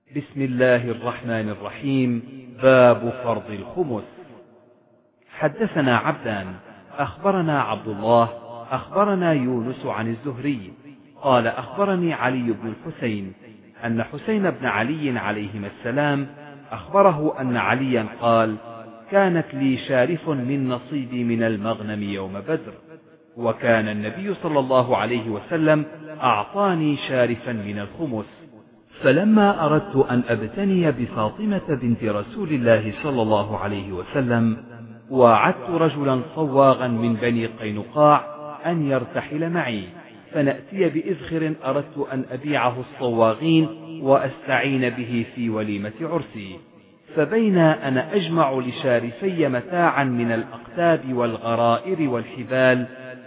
بسم الله الرحمن الرحيم. باب فرض الخمس. حدثنا عبدان أخبرنا عبد الله أخبرنا يونس عن الزهري قال أخبرني علي بن الحسين أن حسين بن علي عليهما السلام أخبره أن عليا قال: كانت لي شارف من نصيبي من المغنم يوم بدر، وكان النبي صلى الله عليه وسلم أعطاني شارفا من الخمس، فلما أردت أن أبتني بفاطمة بنت رسول الله صلى الله عليه وسلم وعدت رجلا صواغا من بني قينقاع أن يرتحل معي، فنأتي بإذخر أردت أن أبيعه الصواغين وأستعين به في وليمة عرسي، فبينا أنا أجمع لشارفي متاعا من الأقتاب والغرائر والحبال،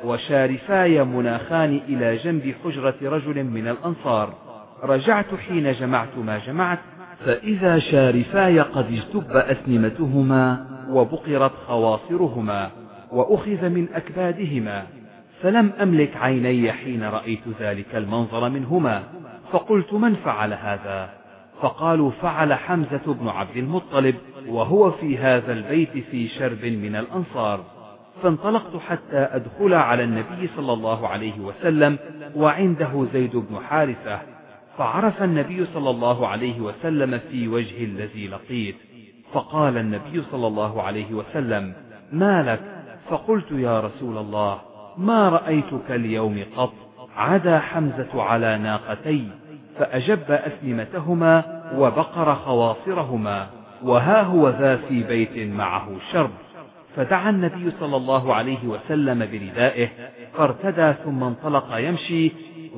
وشارفاي مناخان إلى جنب حجرة رجل من الأنصار، رجعت حين جمعت ما جمعت، فإذا شارفاي قد اجتب أسنمتهما وبقرت خواصرهما وأخذ من أكبادهما، فلم أملك عيني حين رأيت ذلك المنظر منهما، فقلت: من فعل هذا؟ فقالوا: فعل حمزة بن عبد المطلب، وهو في هذا البيت في شرب من الأنصار. فانطلقت حتى أدخل على النبي صلى الله عليه وسلم وعنده زيد بن حارثة، فعرف النبي صلى الله عليه وسلم في وجه الذي لقيت، فقال النبي صلى الله عليه وسلم: ما لك؟ فقلت: يا رسول الله، ما رأيتك اليوم قط، عدا حمزة على ناقتي فأجب أسنمتهما وبقر خواصرهما، وها هو ذا في بيت معه شرب. فدعا النبي صلى الله عليه وسلم بردائه فارتدى ثم انطلق يمشي،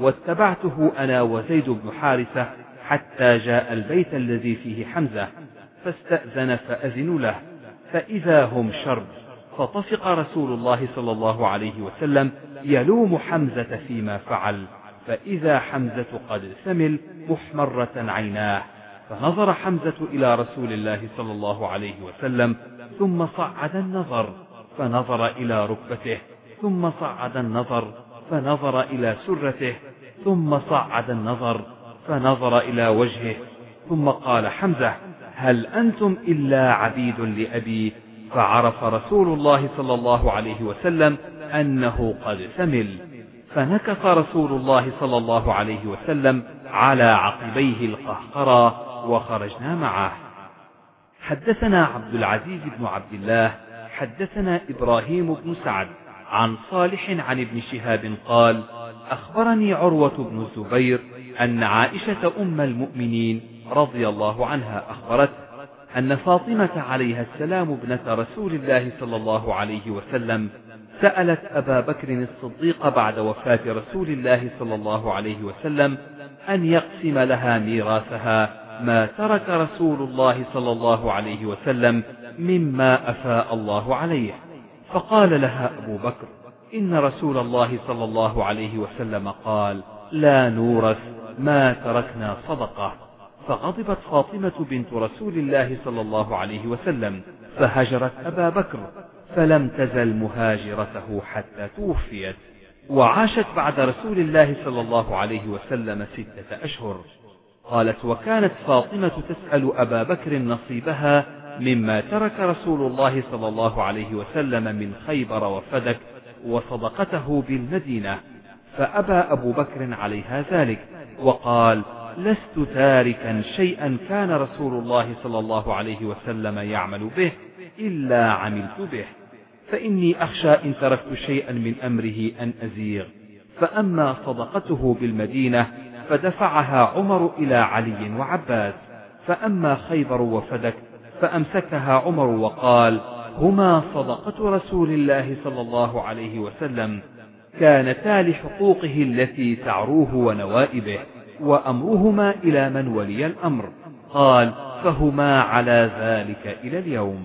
واتبعته أنا وزيد بن حارثة حتى جاء البيت الذي فيه حمزة، فاستأذن فأذن له، فإذا هم شرب، فطفق رسول الله صلى الله عليه وسلم يلوم حمزة فيما فعل، فإذا حمزة قد سمل محمرة عيناه، فنظر حمزة إلى رسول الله صلى الله عليه وسلم ثم صعد النظر فنظر إلى ركبته، ثم صعد النظر فنظر إلى سرته، ثم صعد النظر فنظر إلى وجهه، ثم قال: حمزة، هل أنتم إلا عبيد لأبي؟ فعرف رسول الله صلى الله عليه وسلم أنه قد ثمل، فنكث رسول الله صلى الله عليه وسلم على عقبيه القهقرى، وخرجنا معه. حدثنا عبد العزيز بن عبد الله حدثنا إبراهيم بن سعد عن صالح عن ابن شهاب قال: أخبرني عروة بن الزبير أن عائشة أم المؤمنين رضي الله عنها أخبرت أن فاطمة عليها السلام ابنة رسول الله صلى الله عليه وسلم سألت أبا بكر الصديق بعد وفاة رسول الله صلى الله عليه وسلم أن يقسم لها ميراثها ما ترك رسول الله صلى الله عليه وسلم مما أفاء الله عليه، فقال لها أبو بكر: إن رسول الله صلى الله عليه وسلم قال: لا نورث ما تركنا صدقة. فغضبت فاطمة بنت رسول الله صلى الله عليه وسلم فهجرت أبا بكر، فلم تزل مهاجرته حتى توفيت، وعاشت بعد رسول الله صلى الله عليه وسلم 6 أشهر. قالت: وكانت فاطمة تسأل أبا بكر نصيبها مما ترك رسول الله صلى الله عليه وسلم من خيبر وفدك وصدقته بالمدينة، فأبى أبو بكر عليها ذلك، وقال: لست تاركا شيئا كان رسول الله صلى الله عليه وسلم يعمل به إلا عملت به، فإني أخشى إن تركت شيئا من أمره أن أزيغ. فأما صدقته بالمدينة فدفعها عمر إلى علي وعباس، فأما خيبر وفدك فأمسكها عمر وقال: هما صدقة رسول الله صلى الله عليه وسلم، كانتا لحقوقه التي تعروه ونوائبه، وأمرهما إلى من ولي الأمر. قال: فهما على ذلك إلى اليوم.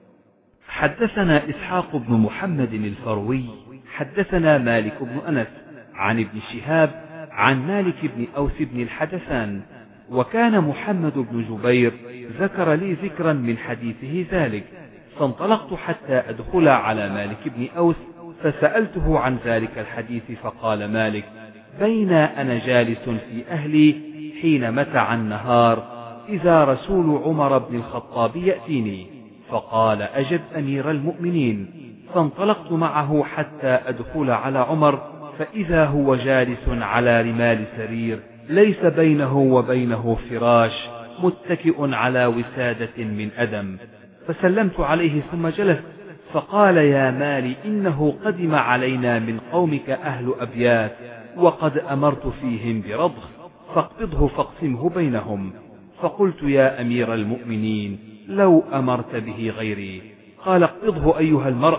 حدثنا إسحاق بن محمد الفروي حدثنا مالك بن أنس عن ابن شهاب عن مالك بن أوس بن الحدثان، وكان محمد بن جبير ذكر لي ذكرا من حديثه ذلك، فانطلقت حتى أدخل على مالك بن أوس فسألته عن ذلك الحديث، فقال مالك: بين أنا جالس في أهلي حين متع النهار فإذا رسول عمر بن الخطاب يأتيني، فقال أجب أمير المؤمنين. فانطلقت معه حتى أدخل على عمر، فإذا هو جالس على رمال سرير ليس بينه وبينه فراش، متكئ على وسادة من أدم. فسلمت عليه ثم جلست، فقال يا مالي إنه قدم علينا من قومك أهل أبيات، وقد أمرت فيهم برضخ، فاقبضه فاقسمه بينهم. فقلت يا أمير المؤمنين لو أمرت به غيري. قال اقبضه أيها المرء.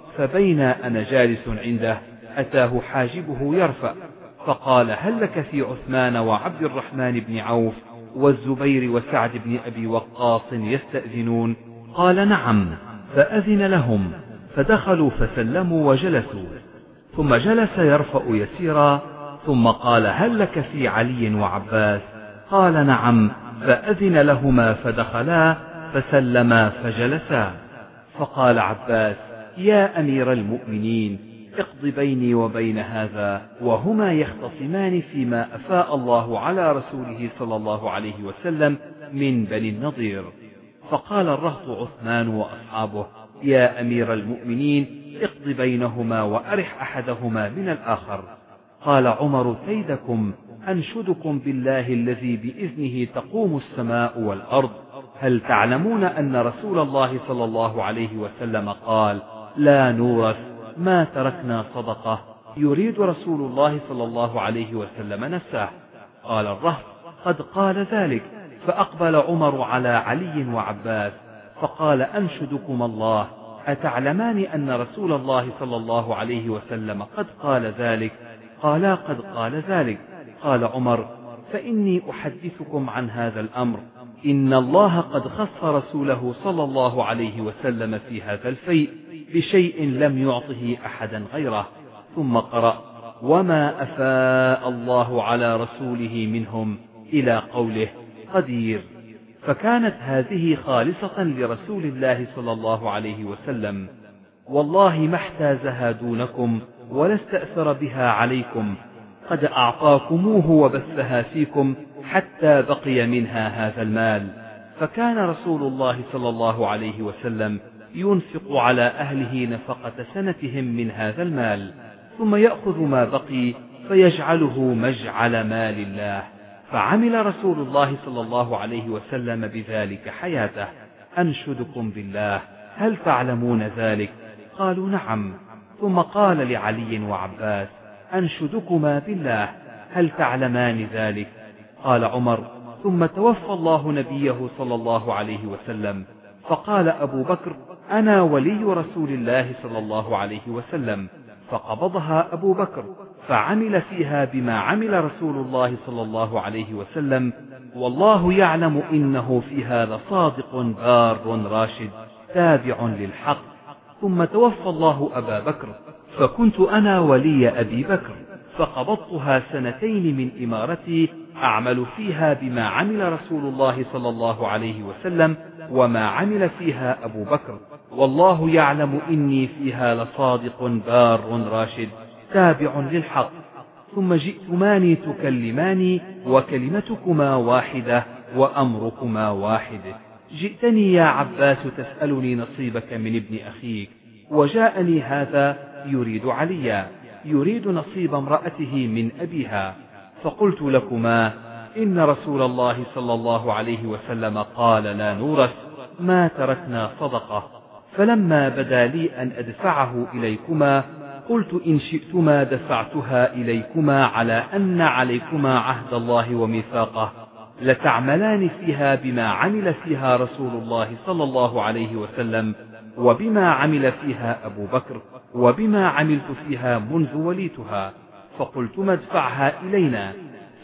فبينا أنا جالس عنده أتاه حاجبه يرفع، فقال هل لك في عثمان وعبد الرحمن بن عوف والزبير وسعد بن أبي وقاص يستأذنون؟ قال نعم. فأذن لهم، فدخلوا فسلموا وجلسوا، ثم جلس يرفع يسيرا، ثم قال هل لك في علي وعباس؟ قال نعم. فأذن لهما فدخلا فسلما فجلسا. فقال عباس يا أمير المؤمنين اقض بيني وبين هذا، وهما يختصمان فيما أفاء الله على رسوله صلى الله عليه وسلم من بني النضير. فقال الرهط عثمان وأصحابه يا أمير المؤمنين اقض بينهما وأرح أحدهما من الآخر. قال عمر كيدكم، أنشدكم بالله الذي بإذنه تقوم السماء والأرض، هل تعلمون أن رسول الله صلى الله عليه وسلم قال لا نورث ما تركنا صدقة؟ يريد رسول الله صلى الله عليه وسلم نفسه. قال الرهط قد قال ذلك. فأقبل عمر على علي وعباس فقال أنشدكم الله، أتعلمان أن رسول الله صلى الله عليه وسلم قد قال ذلك؟ قالا قد قال ذلك. قال عمر فإني أحدثكم عن هذا الأمر، إن الله قد خص رسوله صلى الله عليه وسلم في هذا الفيء بشيء لم يعطه أحدا غيره. ثم قرأ وما أفاء الله على رسوله منهم إلى قوله قدير. فكانت هذه خالصة لرسول الله صلى الله عليه وسلم، والله ما احتازها دونكم ولا استأثر بها عليكم، قد أعطاكموه وبثها فيكم حتى بقي منها هذا المال. فكان رسول الله صلى الله عليه وسلم ينفق على أهله نفقة سنتهم من هذا المال، ثم يأخذ ما بقي فيجعله مجعل مال الله. فعمل رسول الله صلى الله عليه وسلم بذلك حياته. أنشدكم بالله هل تعلمون ذلك؟ قالوا نعم. ثم قال لعلي وعباس أنشدكما بالله هل تعلمان ذلك؟ قال عمر ثم توفى الله نبيه صلى الله عليه وسلم. فقال أبو بكر أنا ولي رسول الله صلى الله عليه وسلم. فقبضها أبو بكر فعمل فيها بما عمل رسول الله صلى الله عليه وسلم، والله يعلم إنه فيها لصادق بار راشد تابع للحق. ثم توفى الله أبا بكر فكنت أنا ولي أبي بكر، فقبضتها سنتين من إمارتي أعمل فيها بما عمل رسول الله صلى الله عليه وسلم وما عمل فيها أبو بكر، والله يعلم إني فيها لصادق بار راشد تابع للحق. ثم جئتماني تكلماني وكلمتكما واحدة وأمركما واحد. جئتني يا عباس تسألني نصيبك من ابن أخيك، وجاءني هذا يريد عليا، يريد نصيب امرأته من أبيها. فقلت لكما إن رسول الله صلى الله عليه وسلم قال لا نورث ما تركنا صدقة. فلما بدا لي أن أدفعه إليكما قلت إن شئتما دفعتها إليكما على أن عليكما عهد الله وميثاقه، لتعملان فيها بما عمل فيها رسول الله صلى الله عليه وسلم وبما عمل فيها أبو بكر وبما عملت فيها منذ وليتها. فقلتم ادفعها إلينا،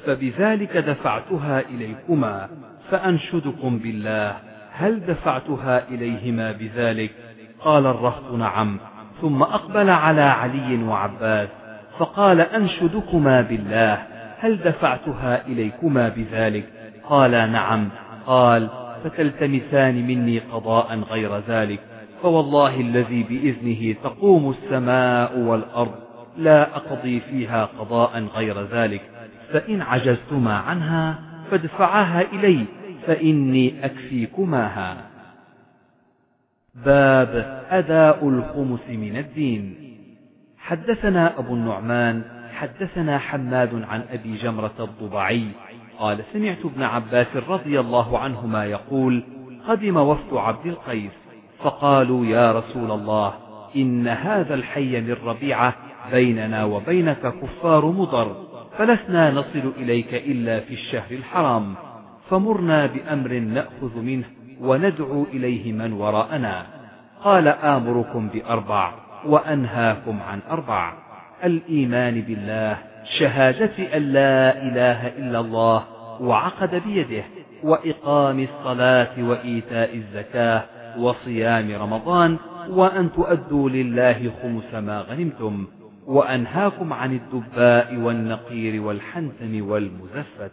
فبذلك دفعتها إليكما. فأنشدكم بالله هل دفعتها إليهما بذلك؟ قال الرهط نعم. ثم أقبل على علي وعباس فقال أنشدكما بالله هل دفعتها إليكما بذلك؟ قال نعم. قال فتلتمسان مني قضاء غير ذلك، فوالله الذي بإذنه تقوم السماء والأرض لا أقضي فيها قضاء غير ذلك، فإن عجزتما عنها فادفعاها إلي، فإني أكفيكماها. باب أداء الخمس من الدين. حدثنا أبو النعمان حدثنا حماد عن أبي جمرة الضبعي قال سمعت ابن عباس رضي الله عنهما يقول قدم وفد عبد القيس فقالوا يا رسول الله إن هذا الحي من ربيعة بيننا وبينك كفار مضر، فلسنا نصل إليك إلا في الشهر الحرام، فمرنا بأمر نأخذ منه وندعو إليه من وراءنا. قال آمركم بأربع وأنهاكم عن أربع: الإيمان بالله، شهادة أن لا إله إلا الله وعقد بيده، وإقام الصلاة وإيتاء الزكاة وصيام رمضان، وأن تؤدوا لله خمس ما غنمتم، وأنهاكم عن الدباء والنقير والحنتم والمزفت.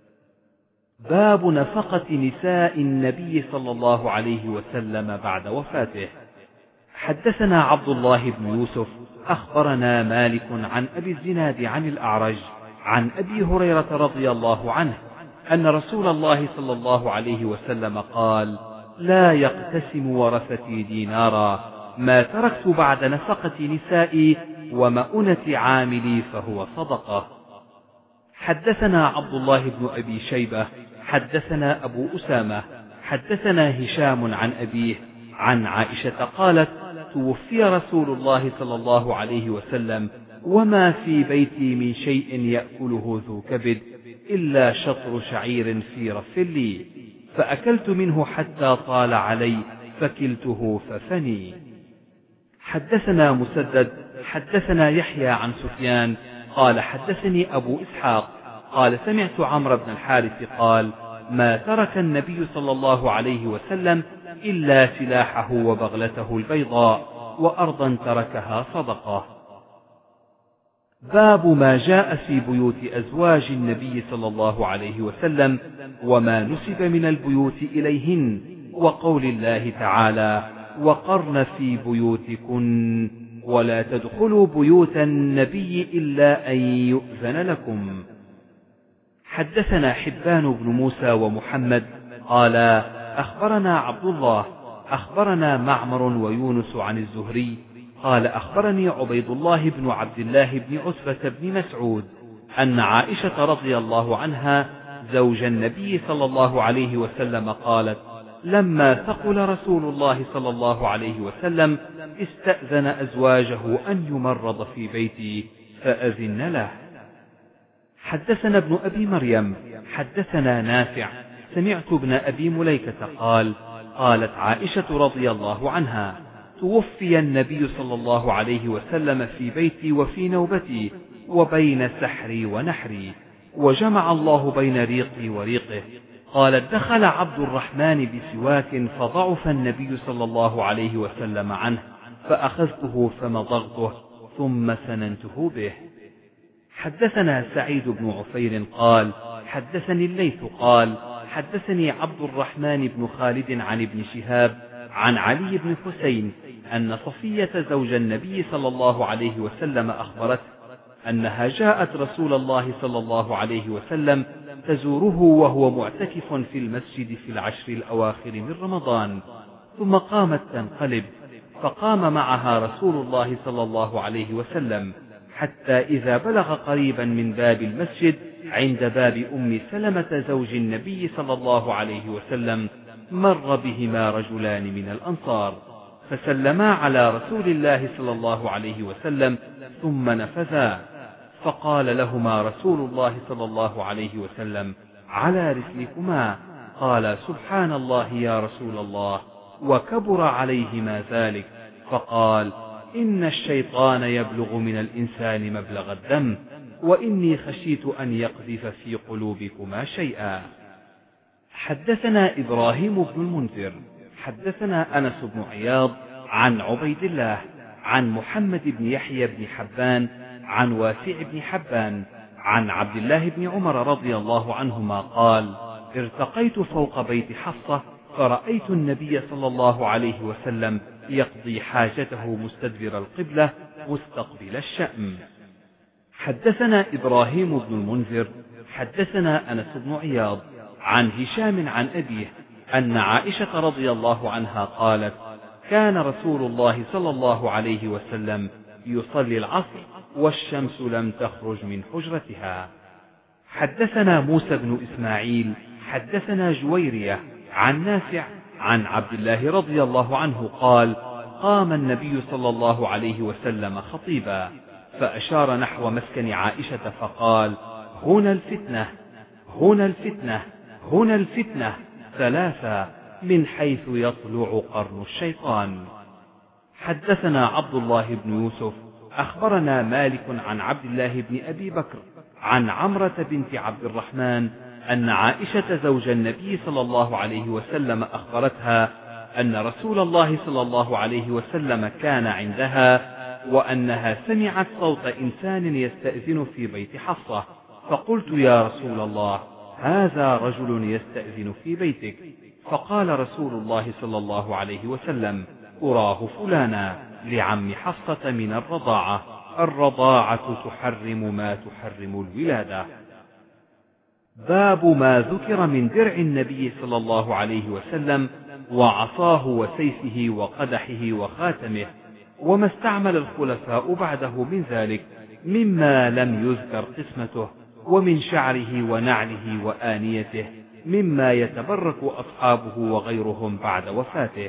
باب نفقة نساء النبي صلى الله عليه وسلم بعد وفاته. حدثنا عبد الله بن يوسف أخبرنا مالك عن أبي الزناد عن الأعرج عن أبي هريرة رضي الله عنه أن رسول الله صلى الله عليه وسلم قال: لا يقتسم ورثتي دينارا، ما تركت بعد نفقة نسائي ومؤنة عاملي فهو صدقة. حدثنا عبد الله بن أبي شيبة حدثنا أبو أسامة حدثنا هشام عن أبيه عن عائشة قالت: توفي رسول الله صلى الله عليه وسلم وما في بيتي من شيء يأكله ذو كبد إلا شطر شعير في رف لي، فأكلت منه حتى طال علي فكلته ففني. حدثنا مسدد حدثنا يحيى عن سفيان قال حدثني أبو إسحاق قال سمعت عمرو بن الحارث قال: ما ترك النبي صلى الله عليه وسلم إلا سلاحه وبغلته البيضاء، وأرضا تركها صدقة. باب ما جاء في بيوت أزواج النبي صلى الله عليه وسلم وما نسب من البيوت إليهن، وقول الله تعالى: وقرن في بيوتكن ولا تدخلوا بيوت النبي إلا أن يؤذن لكم. حدثنا حبان بن موسى ومحمد قال أخبرنا عبد الله أخبرنا معمر ويونس عن الزهري قال أخبرني عبيد الله بن عبد الله بن عتبة بن مسعود أن عائشة رضي الله عنها زوج النبي صلى الله عليه وسلم قالت: لما ثقل رسول الله صلى الله عليه وسلم استأذن أزواجه أن يمرض في بيتي فأذن له. حدثنا ابن أبي مريم حدثنا نافع سمعت ابن أبي مليكة قال: قالت عائشة رضي الله عنها: توفي النبي صلى الله عليه وسلم في بيتي وفي نوبتي وبين سحري ونحري، وجمع الله بين ريقي وريقه. قالت: دخل عبد الرحمن بسواك فضعف النبي صلى الله عليه وسلم عنه، فأخذته فمضغته ثم سننته به. حدثنا سعيد بن عفير قال حدثني الليث قال حدثني عبد الرحمن بن خالد عن ابن شهاب عن علي بن حسين أن صفية زوج النبي صلى الله عليه وسلم أخبرته أنها جاءت رسول الله صلى الله عليه وسلم تزوره وهو معتكف في المسجد في العشر الأواخر من رمضان، ثم قامت تنقلب، فقام معها رسول الله صلى الله عليه وسلم حتى إذا بلغ قريبا من باب المسجد عند باب أم سلمة زوج النبي صلى الله عليه وسلم مر بهما رجلان من الأنصار فسلما على رسول الله صلى الله عليه وسلم ثم نفذا، فقال لهما رسول الله صلى الله عليه وسلم: على رسلكما. قال: سبحان الله يا رسول الله، وكبر عليهما ذلك، فقال: إن الشيطان يبلغ من الإنسان مبلغ الدم، وإني خشيت أن يقذف في قلوبكما شيئا. حدثنا إبراهيم بن المنذر حدثنا أنس بن عياض عن عبيد الله عن محمد بن يحيى بن حبان عن واسع بن حبان عن عبد الله بن عمر رضي الله عنهما قال: ارتقيت فوق بيت حفصة فرأيت النبي صلى الله عليه وسلم يقضي حاجته مستدبر القبلة مستقبل الشأم. حدثنا إبراهيم بن المنذر حدثنا أنس بن عياض عن هشام عن أبيه أن عائشة رضي الله عنها قالت: كان رسول الله صلى الله عليه وسلم يصلي العصر والشمس لم تخرج من حجرتها. حدثنا موسى بن إسماعيل حدثنا جويرية عن نافع عن عبد الله رضي الله عنه قال: قام النبي صلى الله عليه وسلم خطيبا فأشار نحو مسكن عائشة فقال: هنا الفتنة، هنا الفتنة، هنا الفتنة، ثلاثة، من حيث يطلع قرن الشيطان. حدثنا عبد الله بن يوسف أخبرنا مالك عن عبد الله بن أبي بكر عن عمرة بنت عبد الرحمن أن عائشة زوج النبي صلى الله عليه وسلم أخبرتها أن رسول الله صلى الله عليه وسلم كان عندها وأنها سمعت صوت إنسان يستأذن في بيت حفصة، فقلت: يا رسول الله، هذا رجل يستأذن في بيتك. فقال رسول الله صلى الله عليه وسلم: أراه فلانا لعم حفصة من الرضاعة، الرضاعة تحرم ما تحرم الولادة. باب ما ذكر من درع النبي صلى الله عليه وسلم وعصاه وسيفه وقدحه وخاتمه، وما استعمل الخلفاء بعده من ذلك مما لم يذكر قسمته، ومن شعره ونعله وآنيته مما يتبرك أصحابه وغيرهم بعد وفاته.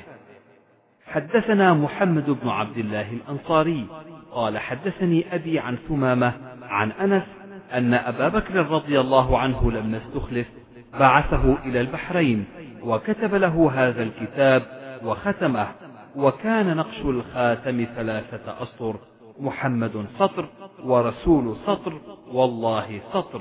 حدثنا محمد بن عبد الله الأنصاري قال: حدثني أبي عن ثمامة عن أنس أن أبا بكر رضي الله عنه لما استخلف بعثه إلى البحرين وكتب له هذا الكتاب وختمه، وكان نقش الخاتم 3 أسطر: محمد سطر ورسول سطر والله سطر.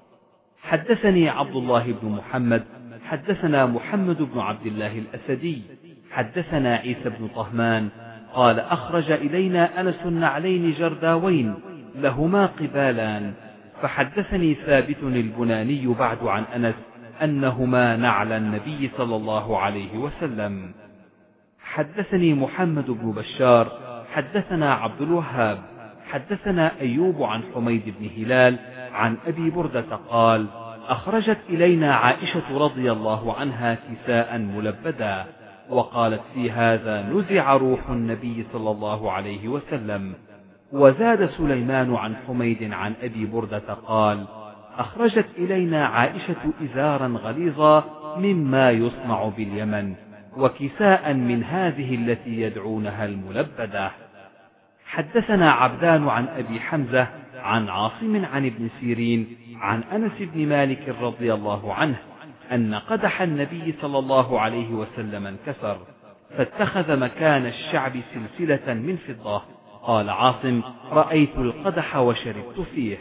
حدثني عبد الله بن محمد حدثنا محمد بن عبد الله الأسدي حدثنا عيسى بن طهمان قال: أخرج إلينا أنس النعلين جرداوين لهما قبالان، فحدثني ثابت البناني بعد عن أنس أنهما نعل النبي صلى الله عليه وسلم. حدثني محمد بن بشار حدثنا عبد الوهاب حدثنا أيوب عن حميد بن هلال عن أبي بردة قال: أخرجت إلينا عائشة رضي الله عنها كساء ملبدا، وقالت: في هذا نزع روح النبي صلى الله عليه وسلم. وزاد سليمان عن حميد عن أبي بردة قال: أخرجت إلينا عائشة إزارا غليظا مما يصنع باليمن، وكساء من هذه التي يدعونها الملبدة. حدثنا عبدان عن أبي حمزة عن عاصم عن ابن سيرين عن أنس بن مالك رضي الله عنه أن قدح النبي صلى الله عليه وسلم انكسر، فاتخذ مكان الشعب سلسلة من فضة. قال عاصم: رأيت القدح وشربت فيه.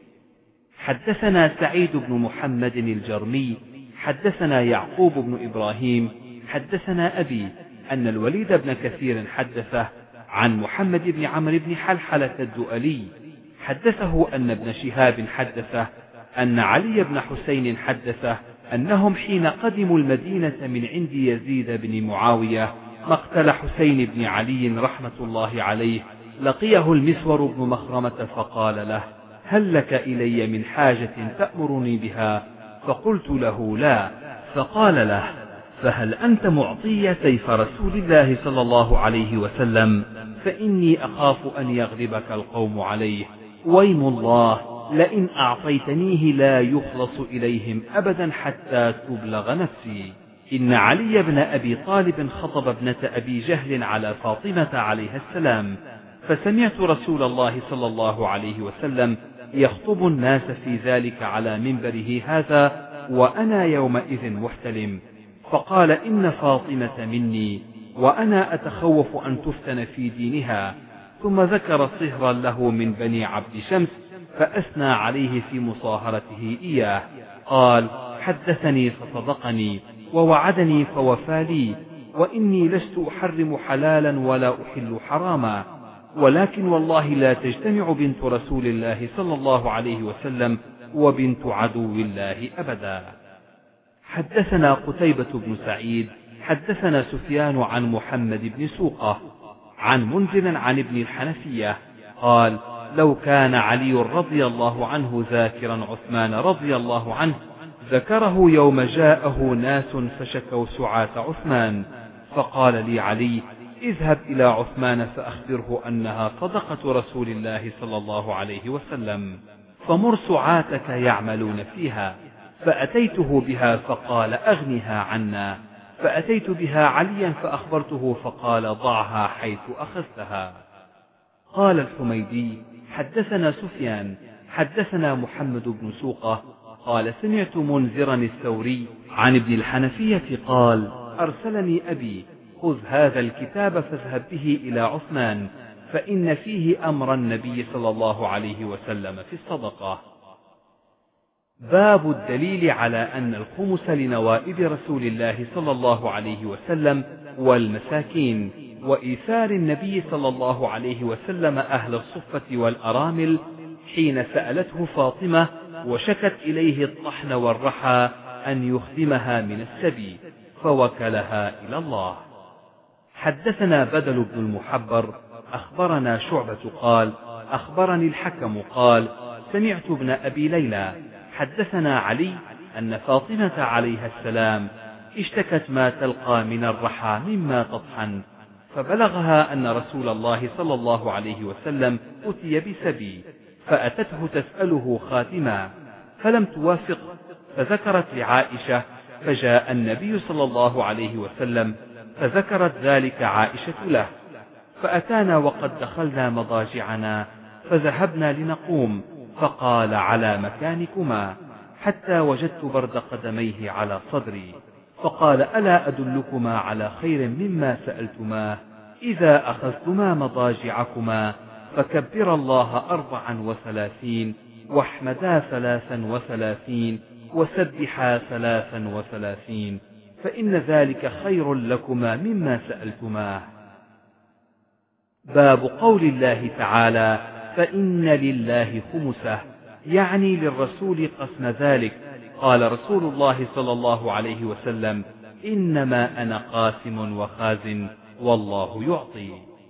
حدثنا سعيد بن محمد الجرمي حدثنا يعقوب بن إبراهيم حدثنا أبي أن الوليد بن كثير حدثه عن محمد بن عمرو بن حلحلة الدؤلي حدثه أن ابن شهاب حدثه أن علي بن حسين حدثه أنهم حين قدموا المدينة من عند يزيد بن معاوية مقتل حسين بن علي رحمة الله عليه، لقيه المسور بن مخرمة فقال له: هل لك إلي من حاجة تأمرني بها؟ فقلت له: لا. فقال له: فهل أنت معطي سيف رسول الله صلى الله عليه وسلم؟ فإني أخاف أن يغلبك القوم عليه، ويم الله لئن أعطيتنيه لا يخلص إليهم أبدا حتى تبلغ نفسي. إن علي بن أبي طالب خطب ابنة أبي جهل على فاطمة عليها السلام، فسمعت رسول الله صلى الله عليه وسلم يخطب الناس في ذلك على منبره هذا وأنا يومئذ محتلم، فقال: إن فاطمة مني وأنا أتخوف أن تفتن في دينها. ثم ذكر صهرا له من بني عبد شمس فأثنى عليه في مصاهرته إياه. قال: حدثني فصدقني ووعدني فوفى لي، وإني لست أحرم حلالا ولا أحل حراما، ولكن والله لا تجتمع بنت رسول الله صلى الله عليه وسلم وبنت عدو الله أبدا. حدثنا قتيبة بن سعيد حدثنا سفيان عن محمد بن سوقة عن منذر عن ابن الحنفية قال: لو كان علي رضي الله عنه ذاكرا عثمان رضي الله عنه ذكره يوم جاءه ناس فشكوا سعاة عثمان، فقال لي علي: اذهب إلى عثمان فأخبره أنها صدقة رسول الله صلى الله عليه وسلم، فمر سعاتك يعملون فيها. فأتيته بها فقال: أغنها عنا. فأتيت بها عليا فأخبرته فقال: ضعها حيث أخذتها. قال الحميدي: حدثنا سفيان حدثنا محمد بن سوقة قال: سمعت منذرا الثوري عن ابن الحنفية قال: أرسلني أبي: خذ هذا الكتاب فاذهب به إلى عثمان، فإن فيه أمر النبي صلى الله عليه وسلم في الصدقة. باب الدليل على أن الخمس لنوائب رسول الله صلى الله عليه وسلم والمساكين، وإيثار النبي صلى الله عليه وسلم أهل الصفة والأرامل حين سألته فاطمة وشكت إليه الطحن والرحى أن يخدمها من السبي، فوكلها إلى الله. حدثنا بدل بن المحبر أخبرنا شعبة قال: أخبرني الحكم قال: سمعت ابن أبي ليلى حدثنا علي أن فاطمة عليها السلام اشتكت ما تلقى من الرحى مما تطحن، فبلغها أن رسول الله صلى الله عليه وسلم أتي بسبي، فأتته تسأله خاتما فلم توافق، فذكرت لعائشة، فجاء النبي صلى الله عليه وسلم فذكرت ذلك عائشة له، فأتانا وقد دخلنا مضاجعنا فذهبنا لنقوم، فقال: على مكانكما، حتى وجدت برد قدميه على صدري، فقال: ألا أدلكما على خير مما سألتماه؟ إذا أخذتما مضاجعكما فكبر الله 34 واحمدا 33 وسبحا 33، فإن ذلك خير لكما مما سألتماه. باب قول الله تعالى: فإن لله خمسه، يعني للرسول قسم ذلك. قال رسول الله صلى الله عليه وسلم: إنما أنا قاسم وخازن والله يعطي.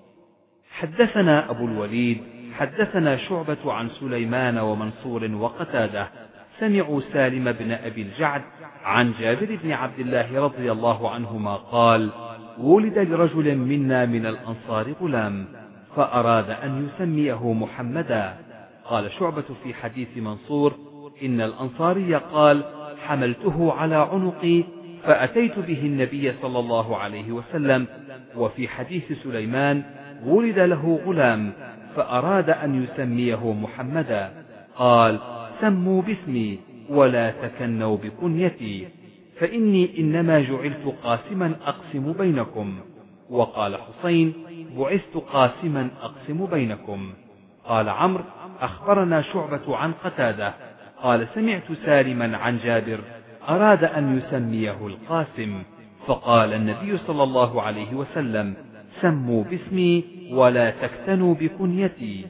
حدثنا أبو الوليد حدثنا شعبة عن سليمان ومنصور وقتادة سمعوا سالم بن أبي الجعد عن جابر بن عبد الله رضي الله عنهما قال: ولد لرجل منا من الأنصار غلام، فأراد أن يسميه محمدا. قال شعبة في حديث منصور: إن الأنصاري قال: حملته على عنقي فأتيت به النبي صلى الله عليه وسلم. وفي حديث سليمان: ولد له غلام فأراد أن يسميه محمدا، قال: سموا باسمي ولا تكنوا بكنيتي، فإني إنما جعلت قاسما أقسم بينكم. وقال حسين: بعثت قاسما أقسم بينكم. قال عمرو: أخبرنا شعبة عن قتادة قال: سمعت سالما عن جابر أراد أن يسميه القاسم، فقال النبي صلى الله عليه وسلم: سموا باسمي ولا تكتنوا بكنيتي.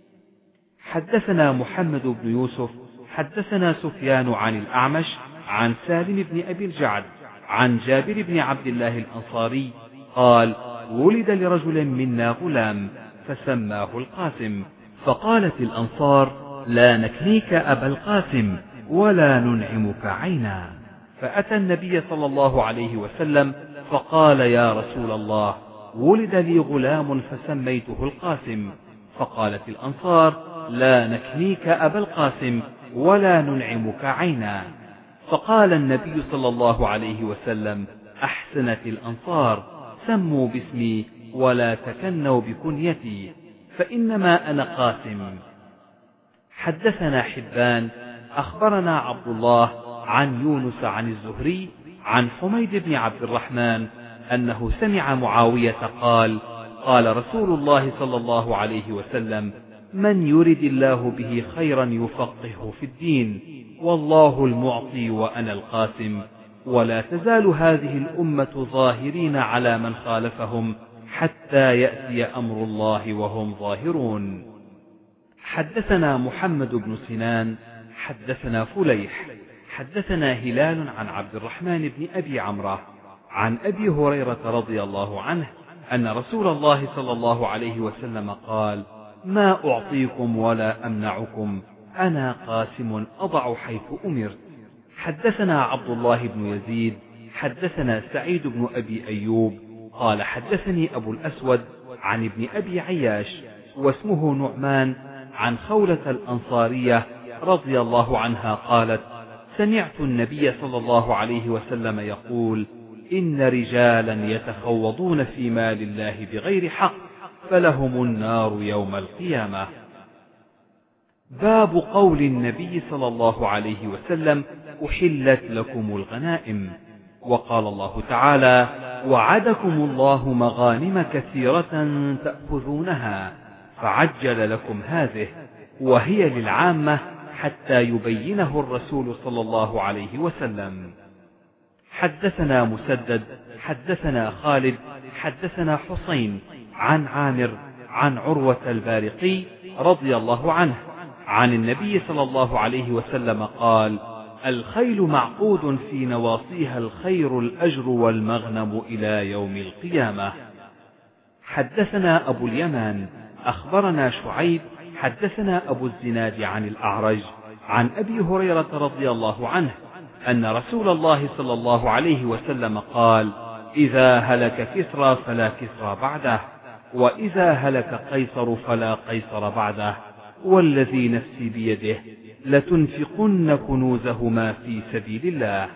حدثنا محمد بن يوسف حدثنا سفيان عن الأعمش عن سالم بن أبي الجعد عن جابر بن عبد الله الأنصاري قال: ولد لرجل منا غلام فسماه القاسم، فقالت الأنصار: لا نكنيك أبا القاسم ولا ننعمك عينا. فأتى النبي صلى الله عليه وسلم فقال: يا رسول الله، ولد لي غلام فسميته القاسم. فقالت الأنصار: لا نكنيك أبا القاسم ولا ننعمك عينا. فقال النبي صلى الله عليه وسلم: أحسنت الأنصار، سموا باسمي ولا تكنوا بكنيتي، فإنما أنا قاسم. حدثنا حبان أخبرنا عبد الله عن يونس عن الزهري عن حميد بن عبد الرحمن أنه سمع معاوية قال: قال رسول الله صلى الله عليه وسلم: من يرد الله به خيرا يفقهه في الدين، والله المعطي وأنا القاسم، ولا تزال هذه الأمة ظاهرين على من خالفهم حتى يأتي أمر الله وهم ظاهرون. حدثنا محمد بن سنان حدثنا فليح حدثنا هلال عن عبد الرحمن بن أبي عمرة عن أبي هريرة رضي الله عنه أن رسول الله صلى الله عليه وسلم قال: ما أعطيكم ولا أمنعكم، أنا قاسم أضع حيث أمرت. حدثنا عبد الله بن يزيد حدثنا سعيد بن أبي أيوب قال حدثني أبو الأسود عن ابن أبي عياش واسمه نعمان عن خولة الأنصارية رضي الله عنها قالت سمعت النبي صلى الله عليه وسلم يقول إن رجالا يتخوضون في مال الله بغير حق فلهم النار يوم القيامة. باب قول النبي صلى الله عليه وسلم أحلت لكم الغنائم. وقال الله تعالى وعدكم الله مغانم كثيرة تأخذونها فعجل لكم هذه وهي للعامة حتى يبينه الرسول صلى الله عليه وسلم. حدثنا مسدد حدثنا خالد حدثنا حسين عن عامر عن عروة البارقي رضي الله عنه عن النبي صلى الله عليه وسلم قال الخيل معقود في نواصيها الخير الأجر والمغنم إلى يوم القيامة. حدثنا أبو اليمان أخبرنا شعيب حدثنا أبو الزناد عن الأعرج عن أبي هريرة رضي الله عنه أن رسول الله صلى الله عليه وسلم قال إذا هلك كسرى فلا كسرى بعده وإذا هلك قيصر فلا قيصر بعده والذي نفسي بيده لتنفقن كنوزهما في سبيل الله.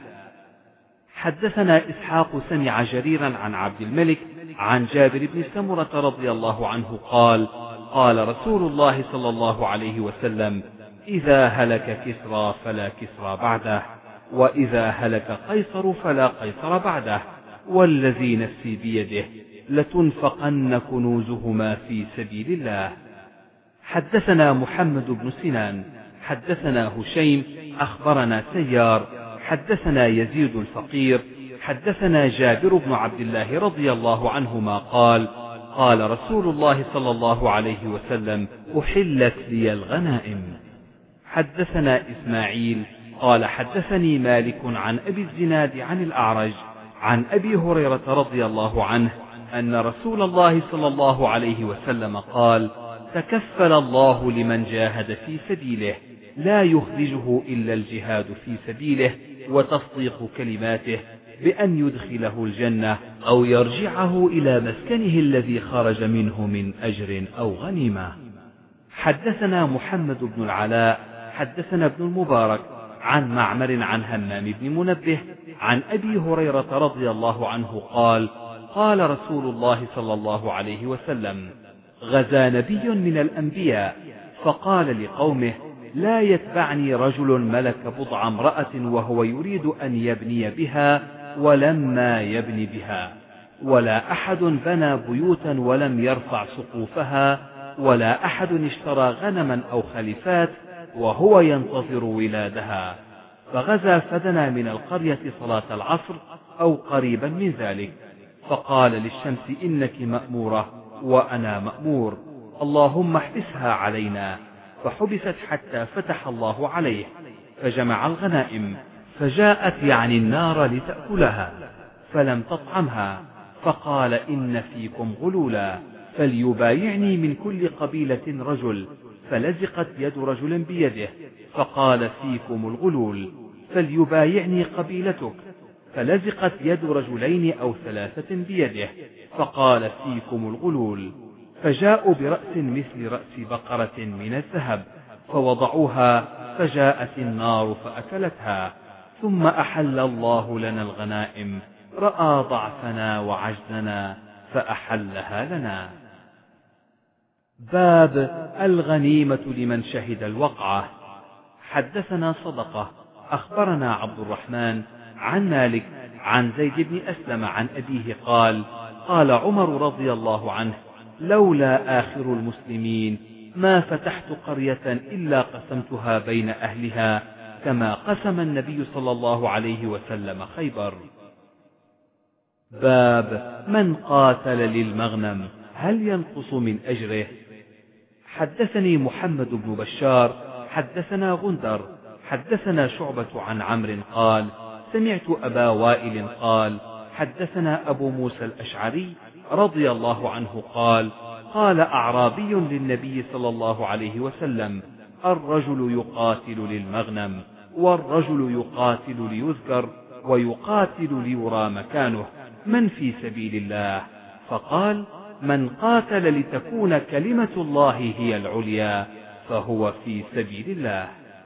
حدثنا إسحاق سمع جريرا عن عبد الملك عن جابر بن سمرة رضي الله عنه قال قال رسول الله صلى الله عليه وسلم إذا هلك كسرى فلا كسرى بعده وإذا هلك قيصر فلا قيصر بعده والذي نفسي بيده لتنفقن كنوزهما في سبيل الله. حدثنا محمد بن سنان حدثنا هشيم أخبرنا سيار حدثنا يزيد الفقير حدثنا جابر بن عبد الله رضي الله عنهما قال قال رسول الله صلى الله عليه وسلم أحلت لي الغنائم. حدثنا إسماعيل قال حدثني مالك عن أبي الزناد عن الأعرج عن أبي هريرة رضي الله عنه أن رسول الله صلى الله عليه وسلم قال تكفل الله لمن جاهد في سبيله لا يخرجه إلا الجهاد في سبيله وتصديق كلماته بأن يدخله الجنة أو يرجعه إلى مسكنه الذي خرج منه من أجر أو غنيمة. حدثنا محمد بن العلاء حدثنا ابن المبارك عن معمر عن همام بن منبه عن أبي هريرة رضي الله عنه قال قال رسول الله صلى الله عليه وسلم غزا نبي من الأنبياء فقال لقومه لا يتبعني رجل ملك بضع امرأة وهو يريد أن يبني بها ولما يبني بها ولا أحد بنى بيوتا ولم يرفع سقوفها ولا أحد اشترى غنما أو خلفات وهو ينتظر ولادها فغزا فدنا من القرية صلاة العصر أو قريبا من ذلك فقال للشمس إنك مأمورة وأنا مأمور اللهم احبسها علينا فحبست حتى فتح الله عليه فجمع الغنائم فجاءت يعني النار لتأكلها فلم تطعمها فقال إن فيكم غلولا فليبايعني من كل قبيلة رجل فلزقت يد رجل بيده فقال فيكم الغلول فليبايعني قبيلتك فلزقت يد رجلين أو ثلاثة بيده فقال فيكم الغلول فجاءوا برأس مثل رأس بقرة من الذهب فوضعوها فجاءت النار فأكلتها ثم أحل الله لنا الغنائم رأى ضعفنا وعجزنا فأحلها لنا. باب الغنيمة لمن شهد الوقعة. حدثنا صدقة أخبرنا عبد الرحمن عن مالك عن زيد بن أسلم عن أبيه قال قال عمر رضي الله عنه لولا آخر المسلمين ما فتحت قرية إلا قسمتها بين أهلها كما قسم النبي صلى الله عليه وسلم خيبر. باب من قاتل للمغنم هل ينقص من أجره؟ حدثني محمد بن بشار حدثنا غندر حدثنا شعبة عن عمرو قال سمعت أبا وائل قال حدثنا أبو موسى الأشعري رضي الله عنه قال قال أعرابي للنبي صلى الله عليه وسلم الرجل يقاتل للمغنم والرجل يقاتل ليذكر ويقاتل ليرى مكانه، من في سبيل الله؟ فقال: من قاتل لتكون كلمة الله هي العليا فهو في سبيل الله.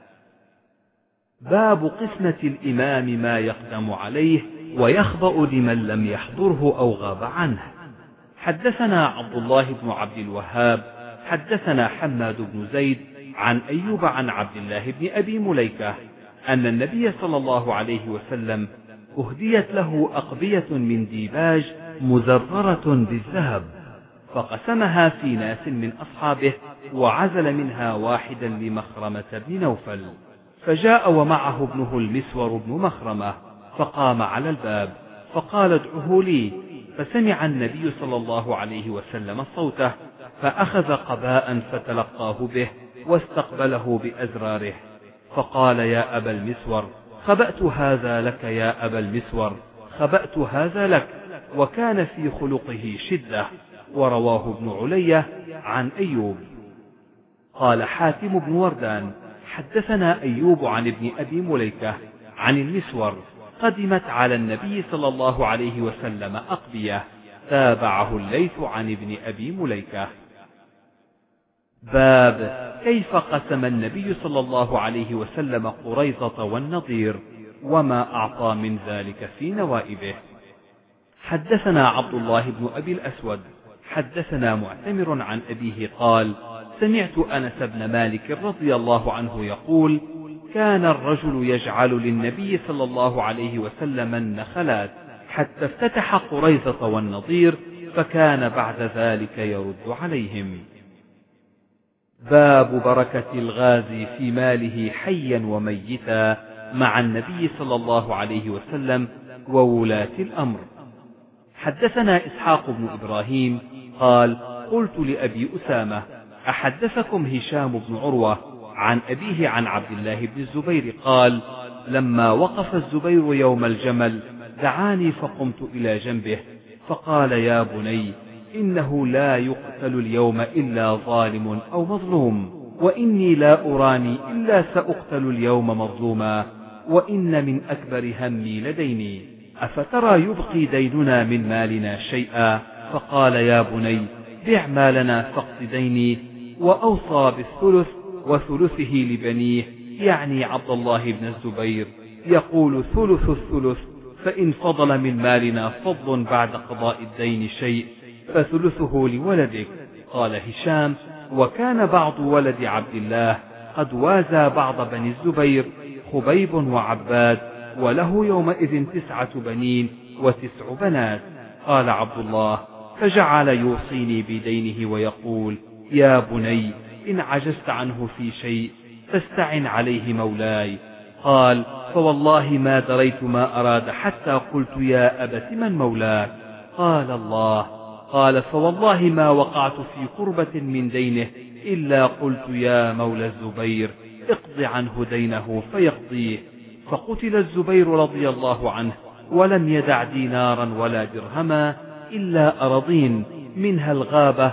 باب قسمة الإمام ما يقدم عليه ويخبأ لمن لم يحضره أو غاب عنه. حدثنا عبد الله بن عبد الوهاب حدثنا حماد بن زيد عن أيوب عن عبد الله بن أبي مليكة أن النبي صلى الله عليه وسلم أهديت له أقبية من ديباج مزررة بالذهب، فقسمها في ناس من أصحابه وعزل منها واحدا لمخرمة بن نوفل، فجاء ومعه ابنه المسور بن مخرمة فقام على الباب فقال: ادعه لي. فسمع النبي صلى الله عليه وسلم صوته فأخذ قباء فتلقاه به واستقبله بأزراره فقال: يا أبا المسور، خبأت هذا لك يا أبا المسور، خبأت هذا لك. وكان في خلقه شدة. ورواه ابن علية عن أيوب. قال حاتم بن وردان: حدثنا أيوب عن ابن أبي مليكة عن المسور قدمت على النبي صلى الله عليه وسلم أقبية. تابعه الليث عن ابن أبي مليكة. باب كيف قسم النبي صلى الله عليه وسلم قريظة والنضير وما أعطى من ذلك في نوائبه. حدثنا عبد الله بن أبي الأسود حدثنا معتمر عن أبيه قال: سمعت أنس بن مالك رضي الله عنه يقول: كان الرجل يجعل للنبي صلى الله عليه وسلم النخلات حتى افتتح قريظة والنضير، فكان بعد ذلك يرد عليهم. باب بركة الغازي في ماله حيا وميتا مع النبي صلى الله عليه وسلم وولاة الأمر. حدثنا إسحاق بن إبراهيم قال: قلت لأبي أسامة: أحدثكم هشام بن عروة عن أبيه عن عبد الله بن الزبير قال: لما وقف الزبير يوم الجمل دعاني فقمت إلى جنبه فقال: يا بني، إنه لا يقتل اليوم إلا ظالم أو مظلوم، وإني لا أراني إلا سأقتل اليوم مظلوما، وإن من أكبر همي لديني، أفترى يبقي ديننا من مالنا شيئا؟ فقال: يا بني، بع مالنا فاقض ديني. وأوصى بالثلث وثلثه لبنيه، يعني عبد الله بن الزبير، يقول: ثلث الثلث، فإن فضل من مالنا فضل بعد قضاء الدين شيء فثلثه لولدك. قال هشام: وكان بعض ولد عبد الله قد وازى بعض بني الزبير، خبيب وعباد، وله يومئذ 9 بنين و9 بنات. قال عبد الله: فجعل يوصيني بدينه ويقول: يا بني، إن عجزت عنه في شيء فاستعن عليه مولاي. قال: فوالله ما دريت ما أراد حتى قلت: يا أبت من مولاك؟ قال: الله. قال: فوالله ما وقعت في قربة من دينه إلا قلت: يا مولى الزبير، اقض عنه دينه فيقضيه. فقتل الزبير رضي الله عنه، ولم يدع دينارا ولا درهما إلا أراضين، منها الغابة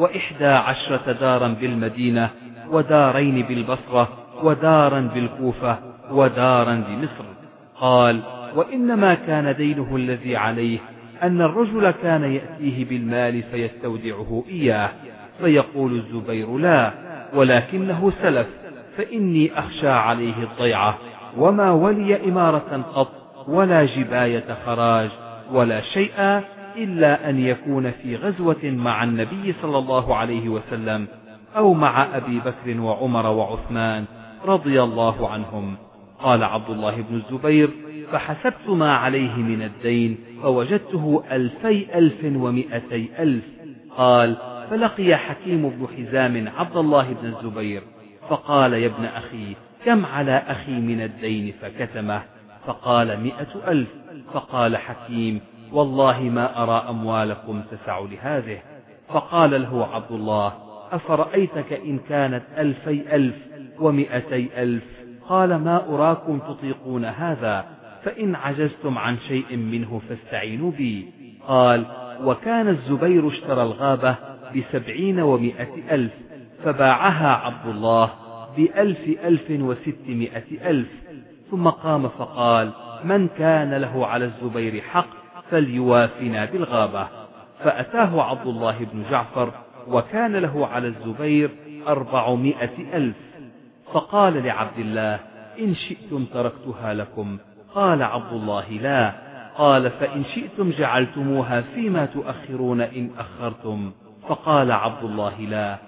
11 دارا بالمدينة، ودارين بالبصرة، ودارا بالكوفة، ودارا بمصر. قال: وإنما كان دينه الذي عليه أن الرجل كان يأتيه بالمال فيستودعه إياه، فيقول الزبير: لا، ولكنه سلف، فإني أخشى عليه الضيعة، وما ولي إمارة قط ولا جباية خراج ولا شيئا إلا أن يكون في غزوة مع النبي صلى الله عليه وسلم أو مع أبي بكر وعمر وعثمان رضي الله عنهم. قال عبد الله بن الزبير: فحسبت ما عليه من الدين فوجدته 2,200 قال: فلقي حكيم بن حزام عبد الله بن الزبير فقال: يا ابن أخي، كم على أخي من الدين؟ فكتمه، فقال: 100,000. فقال حكيم: والله ما أرى أموالكم تسع لهذه. فقال له عبد الله: أفرأيتك إن كانت 2,000 و200,000؟ قال: ما أراكم تطيقون هذا، فإن عجزتم عن شيء منه فاستعينوا بي. قال: وكان الزبير اشترى الغابة 70 و100,000، فباعها عبد الله 1,600,000، ثم قام فقال: من كان له على الزبير حق فليوافنا بالغابة. فأتاه عبد الله بن جعفر وكان له على الزبير 400,000. فقال لعبد الله: إن شئتم تركتها لكم. قال عبد الله: لا. قال: فإن شئتم جعلتموها فيما تؤخرون إن أخرتم. فقال عبد الله: لا.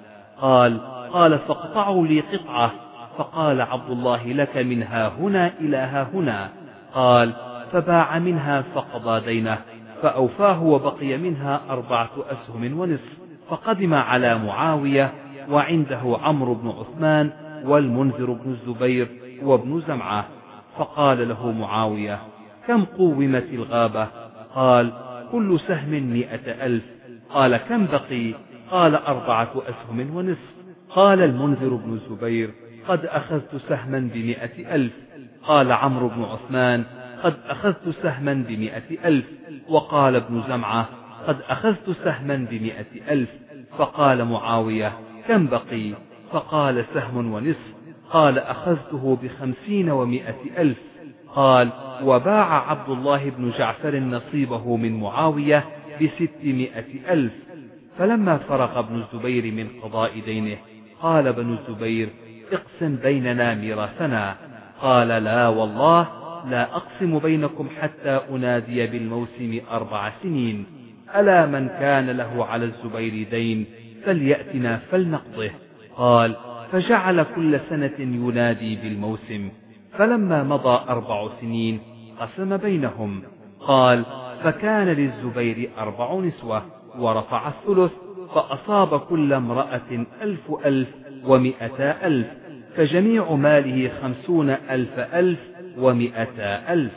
قال: فاقطعوا لي قطعة. فقال عبد الله: لك من ها هنا إلى ها هنا. قال: فباع منها فقضى دينه، فأوفاه وبقي منها 4 أسهم ونصف. فقدم على معاوية وعنده عمرو بن عثمان والمنذر بن الزبير وابن زمعة. فقال له معاوية: كم قومت الغابة؟ قال: كل سهم 100,000. قال: كم بقي؟ قال: 4 أسهم ونصف. قال المنذر بن الزبير: قد أخذت سهما ب100,000. قال عمرو بن عثمان: قد أخذت سهما ب100,000. وقال ابن زمعة: قد أخذت سهما ب100,000. فقال معاوية: كم بقي؟ فقال: سهم ونصف. قال: أخذته ب50 و100,000. قال: وباع عبد الله بن جعفر نصيبه من معاوية ب600,000. فلما فرغ ابن الزبير من قضاء دينه قال ابن الزبير: اقسم بيننا ميراثنا. قال: لا والله لا أقسم بينكم حتى أنادي بالموسم 4 سنين. ألا من كان له على الزبير دين فليأتنا فلنقضه. قال: فجعل كل سنة ينادي بالموسم. فلما مضى 4 سنين قسم بينهم. قال: فكان للزبير 4 نسوة، ورفع الثلث، فأصاب كل امرأة 1,000 و200,000، فجميع ماله 50,000 و200,000.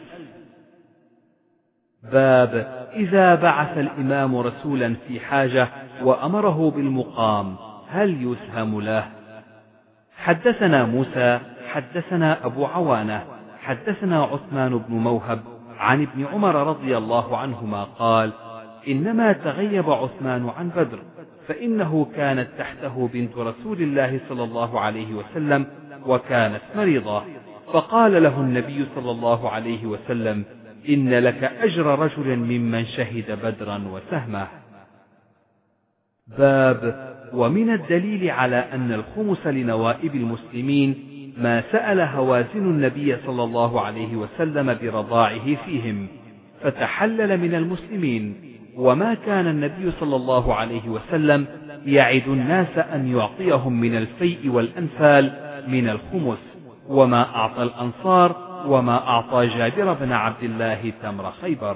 باب إذا بعث الإمام رسولا في حاجة وأمره بالمقام هل يسهم له؟ حدثنا موسى حدثنا أبو عوانة حدثنا عثمان بن موهب عن ابن عمر رضي الله عنهما قال: إنما تغيب عثمان عن بدر، فإنه كانت تحته بنت رسول الله صلى الله عليه وسلم وكانت مريضة، فقال له النبي صلى الله عليه وسلم: إن لك أجر رجل ممن شهد بدرا وسهمه. باب ومن الدليل على أن الخمس لنوائب المسلمين ما سأل هوازن النبي صلى الله عليه وسلم برضاعه فيهم فتحلل من المسلمين، وما كان النبي صلى الله عليه وسلم يعد الناس أن يعطيهم من الفيء والأنفال من الخمس، وما أعطى الأنصار وما أعطى جابر بن عبد الله تمر خيبر.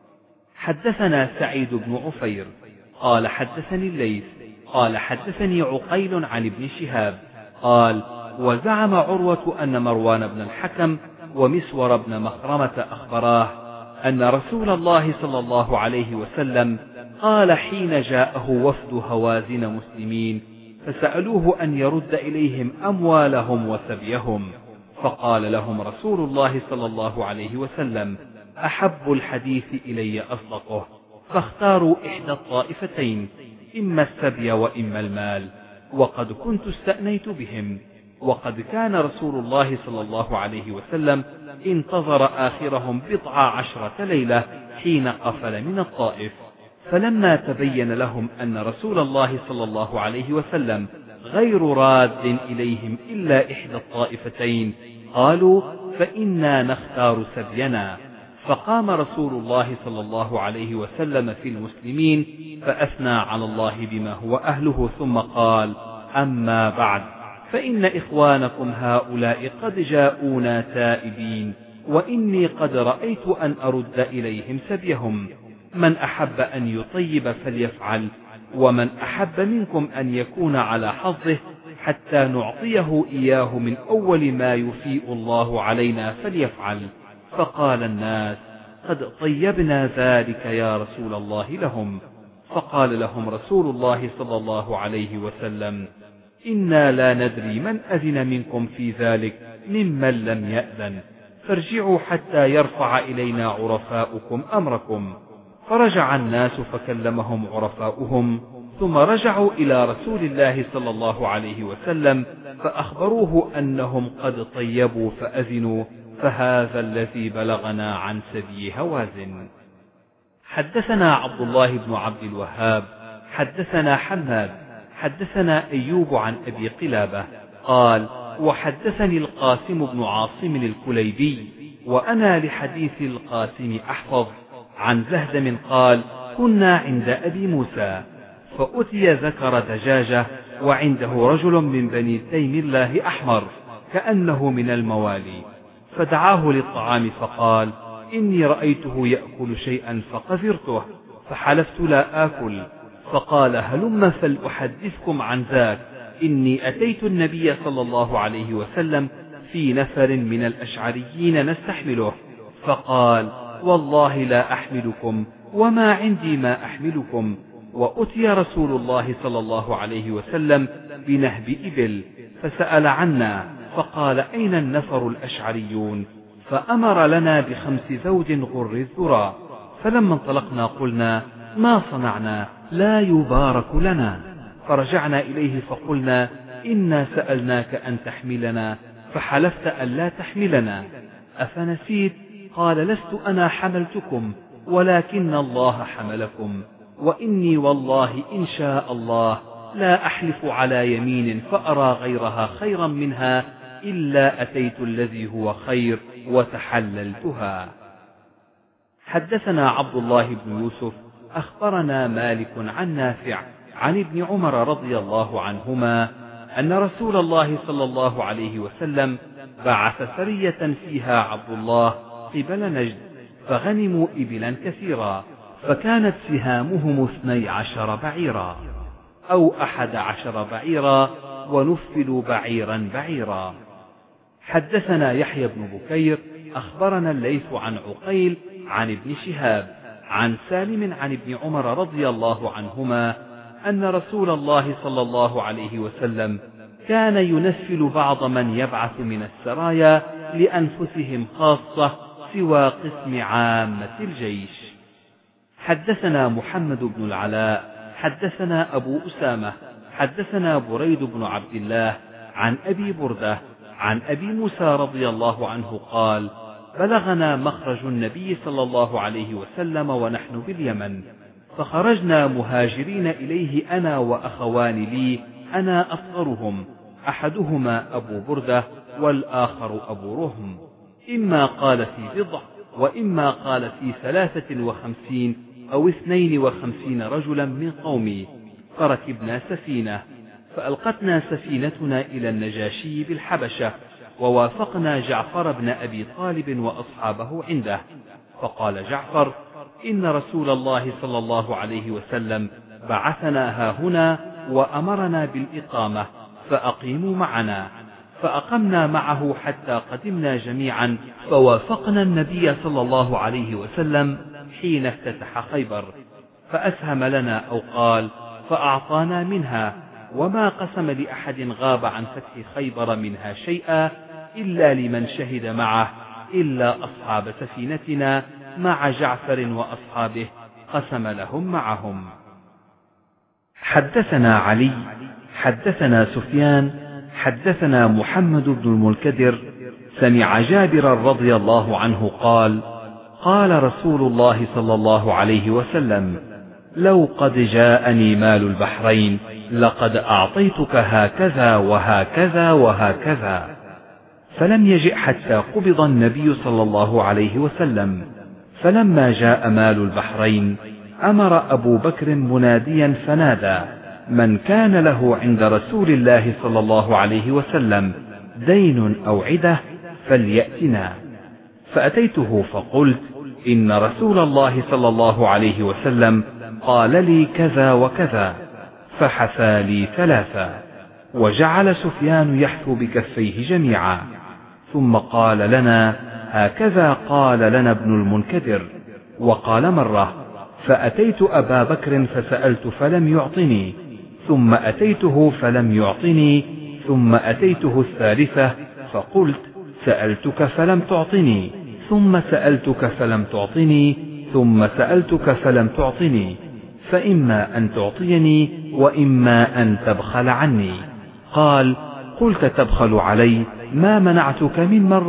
حدثنا سعيد بن عفير قال حدثني الليث قال حدثني عقيل عن ابن شهاب قال: وزعم عروة أن مروان بن الحكم ومسور بن مخرمة أخبراه أن رسول الله صلى الله عليه وسلم قال حين جاءه وفد هوازن مسلمين فسألوه أن يرد إليهم أموالهم وسبيهم، فقال لهم رسول الله صلى الله عليه وسلم: أحب الحديث إلي أصدقه، فاختاروا إحدى الطائفتين، إما السبي وإما المال، وقد كنت استأنيت بهم. وقد كان رسول الله صلى الله عليه وسلم انتظر آخرهم 19 ليلة حين قفل من الطائف، فلما تبين لهم أن رسول الله صلى الله عليه وسلم غير راد إليهم إلا إحدى الطائفتين قالوا: فإنا نختار سبينا. فقام رسول الله صلى الله عليه وسلم في المسلمين فأثنى على الله بما هو أهله، ثم قال: أما بعد، فإن إخوانكم هؤلاء قد جاءونا تائبين، وإني قد رأيت أن أرد إليهم سبيهم. من أحب أن يطيب فليفعل، ومن أحب منكم أن يكون على حظه حتى نعطيه إياه من أول ما يفيء الله علينا فليفعل. فقال الناس: قد طيبنا ذلك يا رسول الله لهم. فقال لهم رسول الله صلى الله عليه وسلم: إنا لا ندري من أذن منكم في ذلك ممن لم يأذن، فارجعوا حتى يرفع إلينا عرفاؤكم أمركم. فرجع الناس فكلمهم عرفاؤهم، ثم رجعوا إلى رسول الله صلى الله عليه وسلم فأخبروه أنهم قد طيبوا فأذنوا، فهذا الذي بلغنا عن سبي هوازن. حدثنا عبد الله بن عبد الوهاب حدثنا حماد حدثنا أيوب عن أبي قلابة قال وحدثني القاسم بن عاصم الكليبي وأنا لحديث القاسم أحفظ عن زهدم قال كنا عند أبي موسى فأتي ذكر دجاجة وعنده رجل من بني تيم الله أحمر كأنه من الموالي فدعاه للطعام فقال إني رأيته يأكل شيئا فقذرته فحلفت لا آكل فقال هلم فلأحدثكم عن ذاك إني أتيت النبي صلى الله عليه وسلم في نفر من الأشعريين نستحمله فقال والله لا أحملكم وما عندي ما أحملكم وأتي رسول الله صلى الله عليه وسلم بنهب إبل فسأل عنا فقال أين النفر الأشعريون فأمر لنا ب5 زوج غر الذرى فلما انطلقنا قلنا ما صنعنا لا يبارك لنا فرجعنا إليه فقلنا إنا سألناك أن تحملنا فحلفت أن لا تحملنا أفنسيت قال لست أنا حملتكم ولكن الله حملكم وإني والله إن شاء الله لا أحلف على يمين فأرى غيرها خيرا منها إلا أتيت الذي هو خير وتحللتها. حدثنا عبد الله بن يوسف أخبرنا مالك عن نافع عن ابن عمر رضي الله عنهما أن رسول الله صلى الله عليه وسلم بعث سرية فيها عبد الله قبل نجد فغنموا إبلا كثيرا فكانت سهامهم 12 بعيرا أو 11 بعيرا ونفلوا بعيرا بعيرا. حدثنا يحيى بن بكير أخبرنا الليث عن عقيل عن ابن شهاب عن سالم عن ابن عمر رضي الله عنهما أن رسول الله صلى الله عليه وسلم كان ينفل بعض من يبعث من السرايا لأنفسهم خاصة سوى قسم عامة الجيش. حدثنا محمد بن العلاء حدثنا أبو أسامة حدثنا بريد بن عبد الله عن أبي بردة عن أبي موسى رضي الله عنه قال بلغنا مخرج النبي صلى الله عليه وسلم ونحن باليمن فخرجنا مهاجرين إليه أنا وأخوان لي أنا أصغرهم أحدهما أبو بردة والآخر أبو رهم إما قال في بضع وإما قال في 53 أو 52 رجلا من قومي فركبنا سفينة فألقتنا سفينتنا إلى النجاشي بالحبشة ووافقنا جعفر بن أبي طالب وأصحابه عنده فقال جعفر إن رسول الله صلى الله عليه وسلم بعثنا هاهنا وأمرنا بالإقامة فأقيموا معنا فأقمنا معه حتى قدمنا جميعا فوافقنا النبي صلى الله عليه وسلم حين افتتح خيبر فأسهم لنا أو قال فأعطانا منها وما قسم لأحد غاب عن فتح خيبر منها شيئا إلا لمن شهد معه إلا أصحاب سفينتنا مع جعفر وأصحابه قسم لهم معهم. حدثنا علي حدثنا سفيان حدثنا محمد بن المنكدر سمع جابرا رضي الله عنه قال قال رسول الله صلى الله عليه وسلم لو قد جاءني مال البحرين لقد أعطيتك هكذا وهكذا وهكذا فلم يجئ حتى قبض النبي صلى الله عليه وسلم فلما جاء مال البحرين أمر أبو بكر مناديا فنادى من كان له عند رسول الله صلى الله عليه وسلم دين أو عدة فليأتنا فأتيته فقلت إن رسول الله صلى الله عليه وسلم قال لي كذا وكذا فحثى لي 3 وجعل سفيان يحثو بكفيه جميعا ثم قال لنا هكذا قال لنا ابن المنكدر وقال مرة فأتيت أبا بكر فسألت فلم يعطني ثم أتيته فلم يعطني ثم أتيته 3 فقلت سألتك فلم تعطني ثم سألتك فلم تعطني ثم سألتك فلم تعطني فإما أن تعطيني وإما أن تبخل عني قال قلت تبخل علي ما منعتك من مرة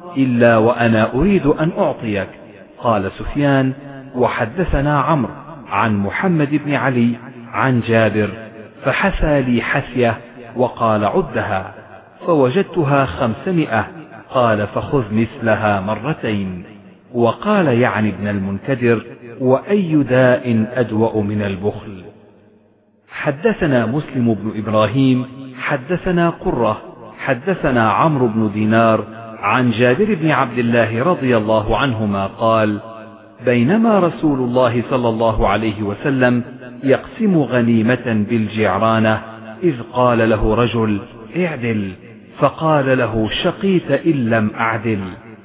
إلا وأنا أريد أن أعطيك. قال سفيان: وحدثنا عمرو عن محمد بن علي عن جابر فحثى لي حثية وقال: عدها، فوجدتها 500. قال: فخذ مثلها مرتين. وقال يعني ابن المنكدر: وأي داء أدوأ من البخل. حدثنا مسلم بن إبراهيم حدثنا قرة حدثنا عمرو بن دينار عن جابر بن عبد الله رضي الله عنهما قال: بينما رسول الله صلى الله عليه وسلم يقسم غنيمة بالجعرانة إذ قال له رجل: اعدل، فقال له: شقيت إن لم أعدل.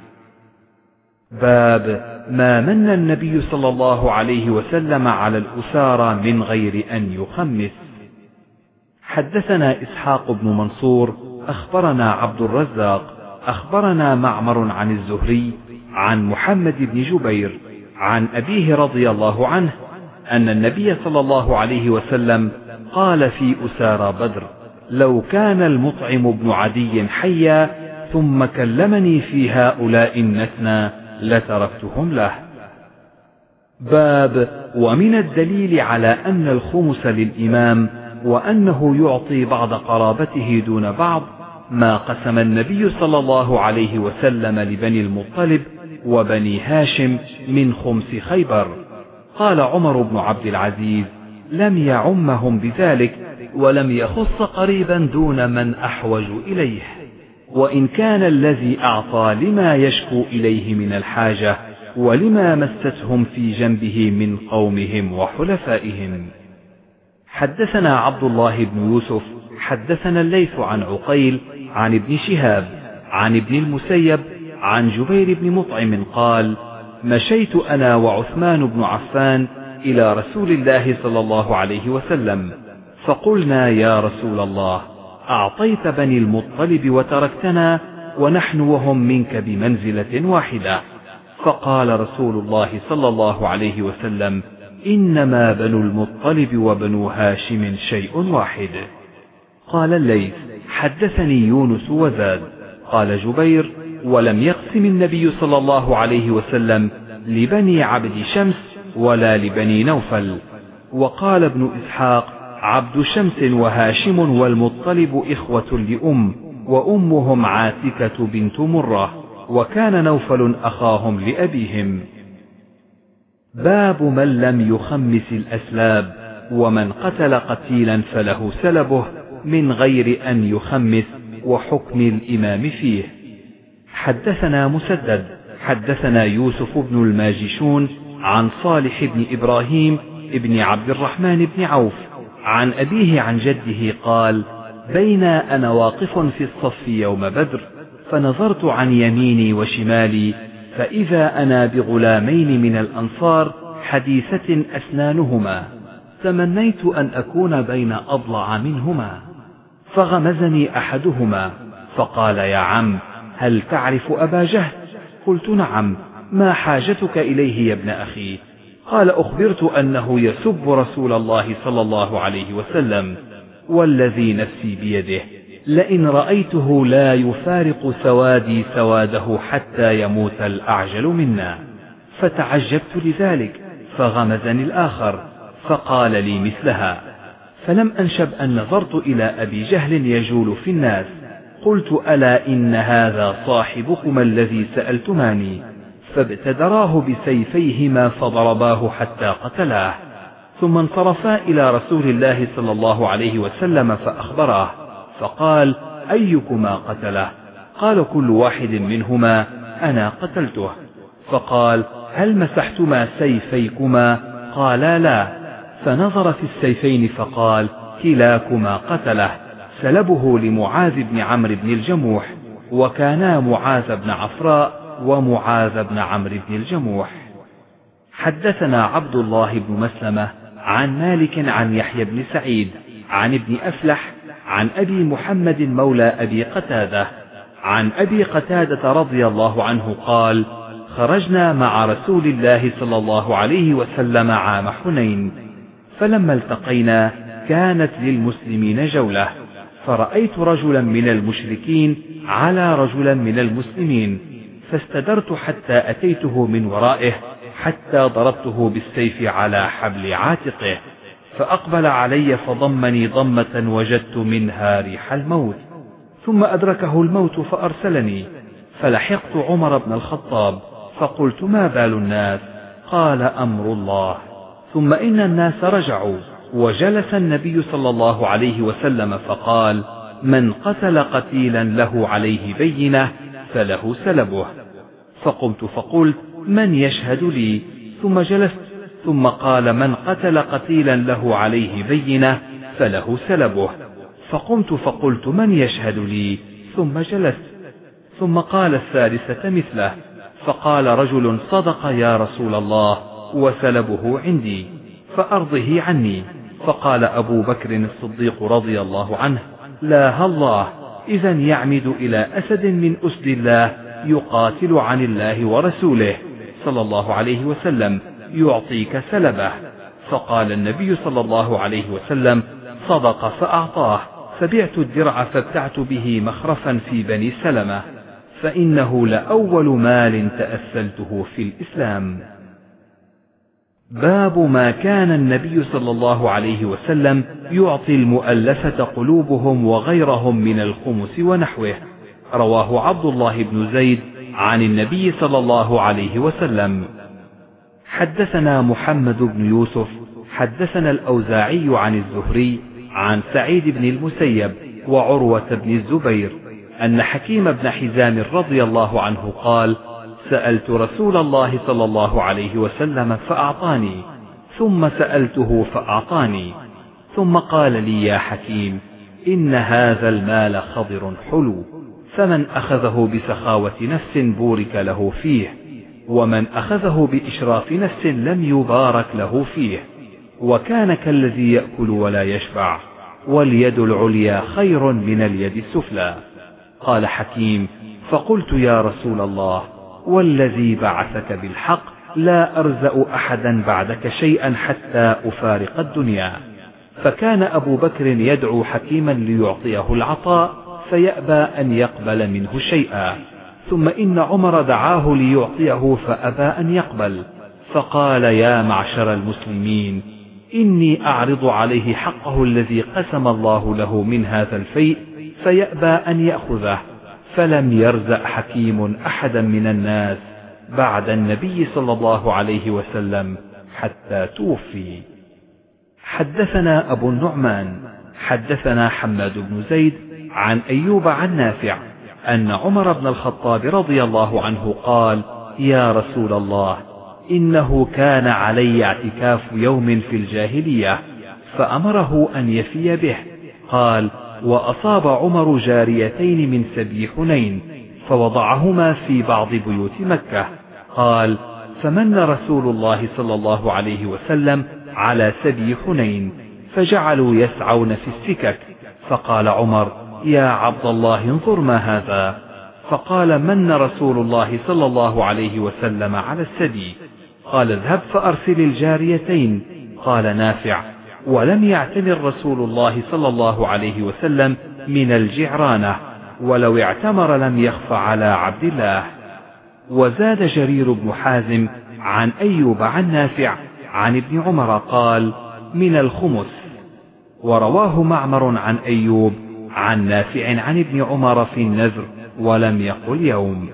باب ما من النبي صلى الله عليه وسلم على الأسارى من غير أن يخمس. حدثنا إسحاق بن منصور أخبرنا عبد الرزاق أخبرنا معمر عن الزهري عن محمد بن جبير عن أبيه رضي الله عنه أن النبي صلى الله عليه وسلم قال في أسارى بدر: لو كان المطعم بن عدي حيا ثم كلمني في هؤلاء النتنى لتركتهم له. باب ومن الدليل على أن الخمس للإمام وأنه يعطي بعض قرابته دون بعض ما قسم النبي صلى الله عليه وسلم لبني المطلب وبني هاشم من خمس خيبر. قال عمر بن عبد العزيز: لم يعمهم بذلك ولم يخص قريبا دون من أحوج إليه، وإن كان الذي أعطى لما يشكو إليه من الحاجة ولما مستهم في جنبه من قومهم وحلفائهم. حدثنا عبد الله بن يوسف حدثنا الليث عن عقيل عن ابن شهاب عن ابن المسيب عن جبير بن مطعم قال: مشيت أنا وعثمان بن عفان إلى رسول الله صلى الله عليه وسلم فقلنا: يا رسول الله، أعطيت بني المطلب وتركتنا ونحن وهم منك بمنزلة واحدة. فقال رسول الله صلى الله عليه وسلم: إنما بنو المطلب وبنو هاشم شيء واحد. قال الليث: حدثني يونس وزاد. قال جبير: ولم يقسم النبي صلى الله عليه وسلم لبني عبد شمس ولا لبني نوفل. وقال ابن إسحاق: عبد شمس وهاشم والمطلب إخوة لأم، وأمهم عاتكة بنت مرة، وكان نوفل أخاهم لأبيهم. باب من لم يخمس الأسلاب ومن قتل قتيلا فله سلبه من غير أن يخمس وحكم الإمام فيه. حدثنا مسدد حدثنا يوسف بن الماجشون عن صالح بن إبراهيم ابن عبد الرحمن بن عوف عن أبيه عن جده قال: بين أنا واقف في الصف يوم بدر فنظرت عن يميني وشمالي فإذا أنا بغلامين من الأنصار حديثة أسنانهما، تمنيت أن أكون بين أضلع منهما، فغمزني أحدهما فقال: يا عم، هل تعرف أبا جهل؟ قلت: نعم. ما حاجتك إليه يا ابن أخي؟ قال: أخبرت أنه يسب رسول الله صلى الله عليه وسلم، والذي نفسي بيده لئن رأيته لا يفارق سوادي سواده حتى يموت الأعجل منا. فتعجبت لذلك، فغمزني الآخر فقال لي مثلها، فلم أنشب أن نظرت إلى أبي جهل يجول في الناس، قلت: ألا إن هذا صاحبكما الذي سألتماني. فابتدراه بسيفيهما فضرباه حتى قتلاه، ثم انصرفا إلى رسول الله صلى الله عليه وسلم فأخبراه، فقال: أيكما قتله؟ قال: كل واحد منهما أنا قتلته. فقال: هل مسحتما سيفيكما؟ قالا: لا. فنظر في السيفين فقال: كلاكما قتله، سلبه لمعاذ بن عمرو بن الجموح، وكانا معاذ بن عفراء ومعاذ بن عمرو بن الجموح. حدثنا عبد الله بن مسلمة عن مالك عن يحيى بن سعيد عن ابن أفلح عن أبي محمد مولى أبي قتادة عن أبي قتادة رضي الله عنه قال: خرجنا مع رسول الله صلى الله عليه وسلم عام حنين، فلما التقينا كانت للمسلمين جولة، فرأيت رجلا من المشركين على رجلا من المسلمين، فاستدرت حتى أتيته من ورائه حتى ضربته بالسيف على حبل عاتقه، فأقبل علي فضمني ضمة وجدت منها ريح الموت، ثم أدركه الموت فأرسلني، فلحقت عمر بن الخطاب فقلت: ما بال الناس؟ قال: أمر الله. ثم إن الناس رجعوا، وجلس النبي صلى الله عليه وسلم فقال: من قتل قتيلا له عليه بينة فله سلبه. فقمت فقلت: من يشهد لي؟ ثم جلست، ثم قال: من قتل قتيلا له عليه بينة فله سلبه. فقمت فقلت: من يشهد لي؟ ثم جلست، ثم قال الثالثة مثله، فقال رجل: صدق يا رسول الله، وسلبه عندي فأرضه عني. فقال أبو بكر الصديق رضي الله عنه: لا الله، إذا يعمد إلى أسد من أسد الله يقاتل عن الله ورسوله صلى الله عليه وسلم يعطيك سلبه. فقال النبي صلى الله عليه وسلم: صدق فأعطاه، فبعت الدرع فابتعت به مخرفا في بني سلمة، فإنه لأول مال تأسلته في الإسلام. باب ما كان النبي صلى الله عليه وسلم يعطي المؤلفة قلوبهم وغيرهم من الخمس ونحوه. رواه عبد الله بن زيد عن النبي صلى الله عليه وسلم. حدثنا محمد بن يوسف حدثنا الأوزاعي عن الزهري عن سعيد بن المسيب وعروة بن الزبير أن حكيم بن حزام رضي الله عنه قال: سألت رسول الله صلى الله عليه وسلم فأعطاني، ثم سألته فأعطاني، ثم قال لي: يا حكيم، إن هذا المال خضر حلو، فمن أخذه بسخاوة نفس بورك له فيه، ومن أخذه بإشراف نفس لم يبارك له فيه، وكان كالذي يأكل ولا يشبع، واليد العليا خير من اليد السفلى. قال حكيم: فقلت: يا رسول الله، والذي بعثك بالحق لا أرزأ أحدا بعدك شيئا حتى أفارق الدنيا. فكان أبو بكر يدعو حكيما ليعطيه العطاء فيأبى أن يقبل منه شيئا، ثم إن عمر دعاه ليعطيه فأبى أن يقبل، فقال: يا معشر المسلمين، إني أعرض عليه حقه الذي قسم الله له من هذا الفيء فيأبى أن يأخذه، فلم يرزق حكيم أحدا من الناس بعد النبي صلى الله عليه وسلم حتى توفي. حدثنا أبو النعمان حدثنا حماد بن زيد عن أيوب عن نافع أن عمر بن الخطاب رضي الله عنه قال: يا رسول الله، إنه كان علي اعتكاف يوم في الجاهلية، فأمره أن يفي به. قال: وأصاب عمر جاريتين من سبي حنين فوضعهما في بعض بيوت مكة. قال: فمن رسول الله صلى الله عليه وسلم على سبي حنين، فجعلوا يسعون في السكك، فقال عمر: يا عبد الله، انظر ما هذا. فقال: من رسول الله صلى الله عليه وسلم على السبي؟ قال: اذهب فأرسل الجاريتين. قال نافع: ولم يعتمر رسول الله صلى الله عليه وسلم من الجعرانة، ولو اعتمر لم يخف على عبد الله. وزاد جرير بن حازم عن أيوب عن نافع عن ابن عمر قال: من الخمس. ورواه معمر عن أيوب عن نافع عن ابن عمر في النذر ولم يقل يوم.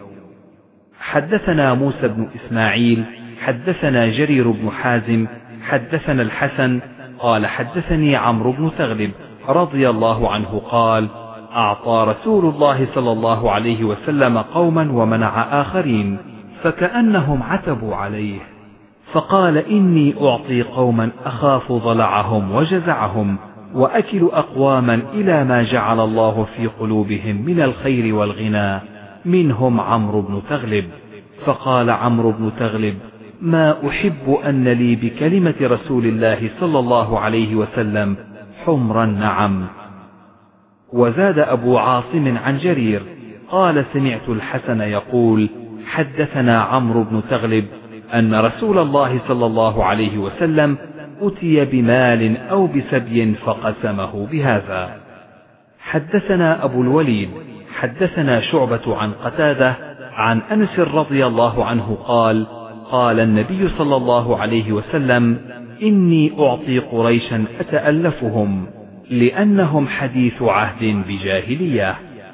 حدثنا موسى بن إسماعيل حدثنا جرير بن حازم حدثنا الحسن قال: حدثني عمرو بن تغلب رضي الله عنه قال: أعطى رسول الله صلى الله عليه وسلم قوما ومنع آخرين، فكأنهم عتبوا عليه، فقال: إني أعطي قوما أخاف ضلعهم وجزعهم، وأكل أقواما إلى ما جعل الله في قلوبهم من الخير والغنى، منهم عمرو بن تغلب. فقال عمرو بن تغلب: ما أحب أن لي بكلمة رسول الله صلى الله عليه وسلم حمر النعم. وزاد أبو عاصم عن جرير قال: سمعت الحسن يقول: حدثنا عمرو بن تغلب أن رسول الله صلى الله عليه وسلم أتي بمال أو بسبي فقسمه بهذا. حدثنا أبو الوليد حدثنا شعبة عن قتادة عن أنس رضي الله عنه قال: قال النبي صلى الله عليه وسلم: إني أعطي قريشا أتألفهم لأنهم حديث عهد بجاهلية.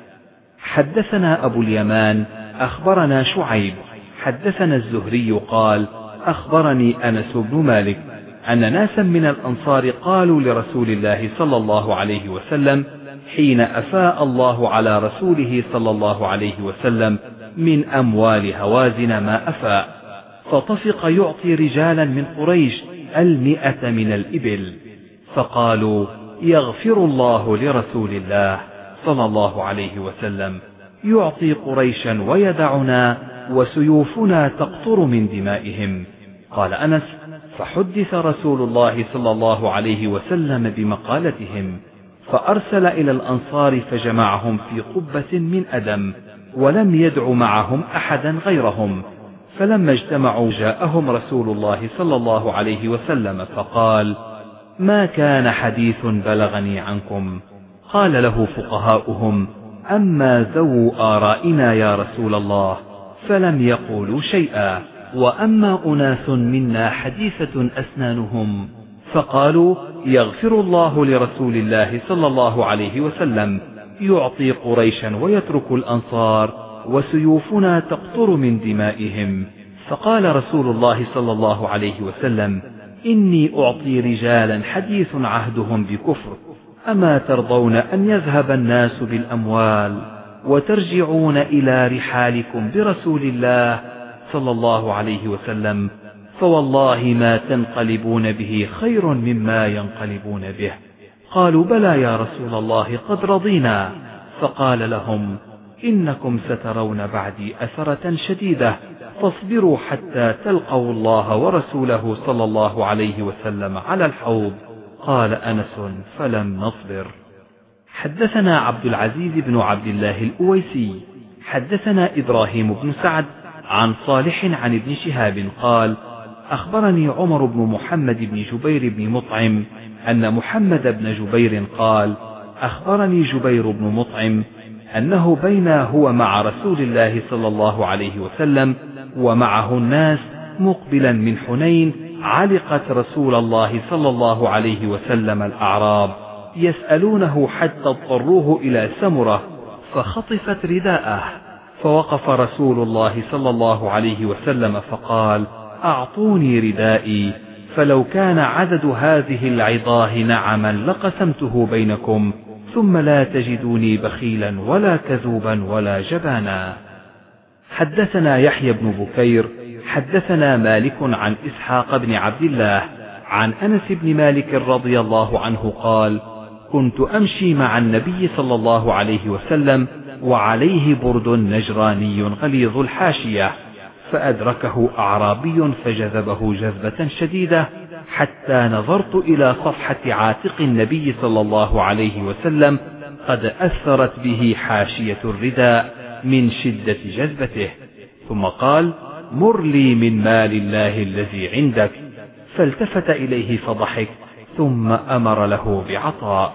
حدثنا أبو اليمان أخبرنا شعيب حدثنا الزهري قال: أخبرني أنس بن مالك أن ناسا من الأنصار قالوا لرسول الله صلى الله عليه وسلم حين أفاء الله على رسوله صلى الله عليه وسلم من أموال هوازن ما أفاء، فطفق يعطي رجالا من قريش 100 من الإبل، فقالوا: يغفر الله لرسول الله صلى الله عليه وسلم، يعطي قريشا ويدعنا وسيوفنا تقطر من دمائهم. قال أنس: فحدث رسول الله صلى الله عليه وسلم بمقالتهم، فأرسل إلى الأنصار فجمعهم في قبة من أدم، ولم يدع معهم أحدا غيرهم. فلما اجتمعوا جاءهم رسول الله صلى الله عليه وسلم فقال: ما كان حديث بلغني عنكم؟ قال له فقهاؤهم: أما ذو آرائنا يا رسول الله فلم يقولوا شيئا، وأما أناس منا حديثة أسنانهم فقالوا: يغفر الله لرسول الله صلى الله عليه وسلم، يعطي قريشا ويترك الأنصار وسيوفنا تقطر من دمائهم. فقال رسول الله صلى الله عليه وسلم: إني أعطي رجالا حديث عهدهم بكفر، أما ترضون أن يذهب الناس بالأموال وترجعون إلى رحالكم برسول الله صلى الله عليه وسلم؟ فوالله ما تنقلبون به خير مما ينقلبون به. قالوا: بلى يا رسول الله قد رضينا. فقال لهم: إنكم سترون بعدي أثرة شديدة، فاصبروا حتى تلقوا الله ورسوله صلى الله عليه وسلم على الحوض. قال أنس: فلم نصبر. حدثنا عبد العزيز بن عبد الله الأويسي حدثنا إبراهيم بن سعد عن صالح عن ابن شهاب قال: أخبرني عمر بن محمد بن جبير بن مطعم أن محمد بن جبير قال: أخبرني جبير بن مطعم أنه بين هو مع رسول الله صلى الله عليه وسلم ومعه الناس مقبلا من حنين، علقت رسول الله صلى الله عليه وسلم الأعراب يسألونه حتى اضطروه إلى سمرة فخطفت رداءه، فوقف رسول الله صلى الله عليه وسلم فقال: أعطوني ردائي، فلو كان عدد هذه العظاه نعما لقسمته بينكم، ثم لا تجدوني بخيلا ولا كذوبا ولا جبانا. حدثنا يحيى بن بكير حدثنا مالك عن إسحاق بن عبد الله عن أنس بن مالك رضي الله عنه قال: كنت أمشي مع النبي صلى الله عليه وسلم وعليه برد نجراني غليظ الحاشية، فأدركه أعرابي فجذبه جذبة شديدة، حتى نظرت إلى صفحة عاتق النبي صلى الله عليه وسلم قد أثرت به حاشية الرداء من شدة جذبته، ثم قال: مر لي من مال الله الذي عندك. فالتفت إليه فضحك، ثم أمر له بعطاء.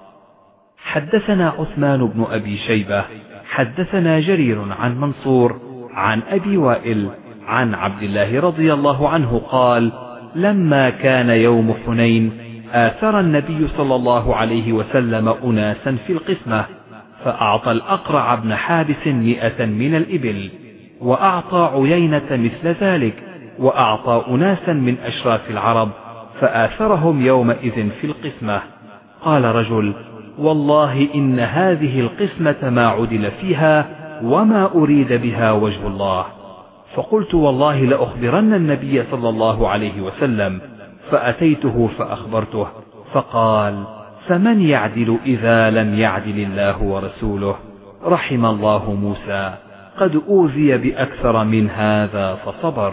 حدثنا عثمان بن أبي شيبة حدثنا جرير عن منصور عن أبي وائل عن عبد الله رضي الله عنه قال: لما كان يوم حنين آثر النبي صلى الله عليه وسلم أناسا في القسمة، فأعطى الأقرع بن حابس 100 من الإبل، وأعطى عيينة مثل ذلك، وأعطى أناسا من أشراف العرب، فآثرهم يومئذ في القسمة. قال رجل: والله إن هذه القسمة ما عدل فيها وما أريد بها وجه الله. فقلت: والله لأخبرن النبي صلى الله عليه وسلم، فأتيته فأخبرته، فقال: فمن يعدل إذا لم يعدل الله ورسوله؟ رحم الله موسى، قد أوذي بأكثر من هذا فصبر.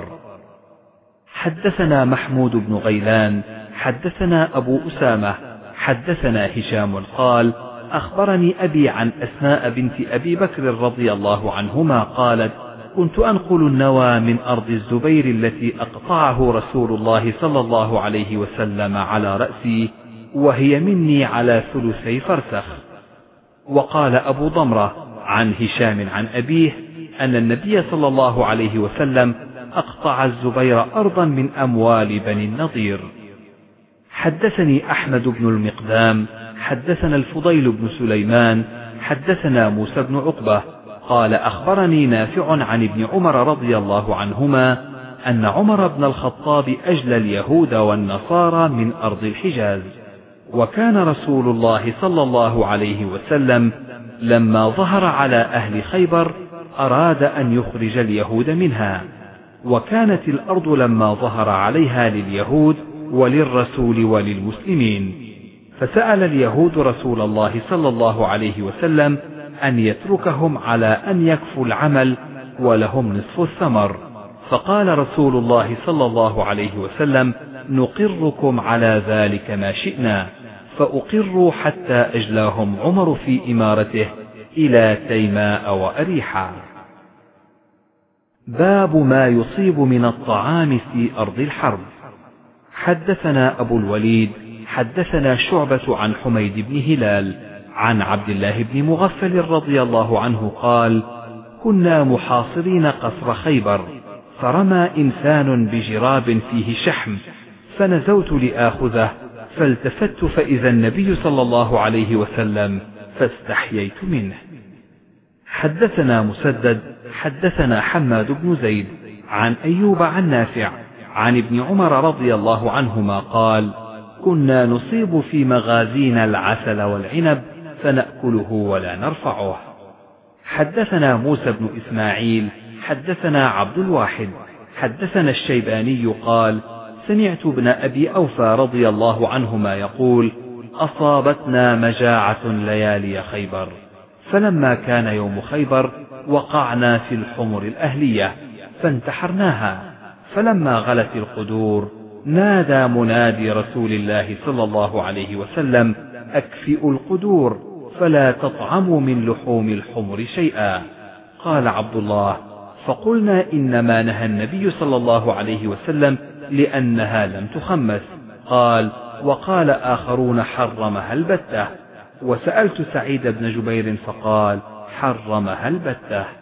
حدثنا محمود بن غيلان حدثنا أبو أسامة حدثنا هشام قال: أخبرني أبي عن أسماء بنت أبي بكر رضي الله عنهما قالت: كنت أنقل النوى من أرض الزبير التي أقطعه رسول الله صلى الله عليه وسلم على رأسي، وهي مني على 3 فرسخ. وقال أبو ضمرة عن هشام عن أبيه أن النبي صلى الله عليه وسلم أقطع الزبير أرضا من أموال بني النضير. حدثني أحمد بن المقدام حدثنا الفضيل بن سليمان حدثنا موسى بن عقبة قال أخبرني نافع عن ابن عمر رضي الله عنهما أن عمر بن الخطاب أجلى اليهود والنصارى من أرض الحجاز، وكان رسول الله صلى الله عليه وسلم لما ظهر على أهل خيبر أراد أن يخرج اليهود منها، وكانت الأرض لما ظهر عليها لليهود وللرسول وللمسلمين، فسأل اليهود رسول الله صلى الله عليه وسلم أن يتركهم على أن يكفوا العمل ولهم نصف الثمر، فقال رسول الله صلى الله عليه وسلم نقركم على ذلك ما شئنا، فأقروا حتى أجلاهم عمر في إمارته إلى تيماء وأريحا. باب ما يصيب من الطعام في أرض الحرب. حدثنا أبو الوليد حدثنا شعبة عن حميد بن هلال عن عبد الله بن مغفل رضي الله عنه قال كنا محاصرين قصر خيبر، فرمى إنسان بجراب فيه شحم، فنزوت لآخذه، فالتفت فإذا النبي صلى الله عليه وسلم، فاستحييت منه. حدثنا مسدد حدثنا حماد بن زيد عن أيوب عن نافع عن ابن عمر رضي الله عنهما قال كنا نصيب في مغازينا العسل والعنب فنأكله ولا نرفعه. حدثنا موسى بن إسماعيل حدثنا عبد الواحد حدثنا الشيباني قال سمعت ابن أبي أوفى رضي الله عنهما يقول أصابتنا مجاعة ليالي خيبر، فلما كان يوم خيبر وقعنا في الحمر الأهلية فانتحرناها، فلما غلت القدور نادى منادي رسول الله صلى الله عليه وسلم أكفئوا القدور فلا تطعموا من لحوم الحمر شيئا. قال عبد الله فقلنا إنما نهى النبي صلى الله عليه وسلم لأنها لم تخمس. قال وقال آخرون حرمها البتة، وسألت سعيد بن جبير فقال حرمها البتة.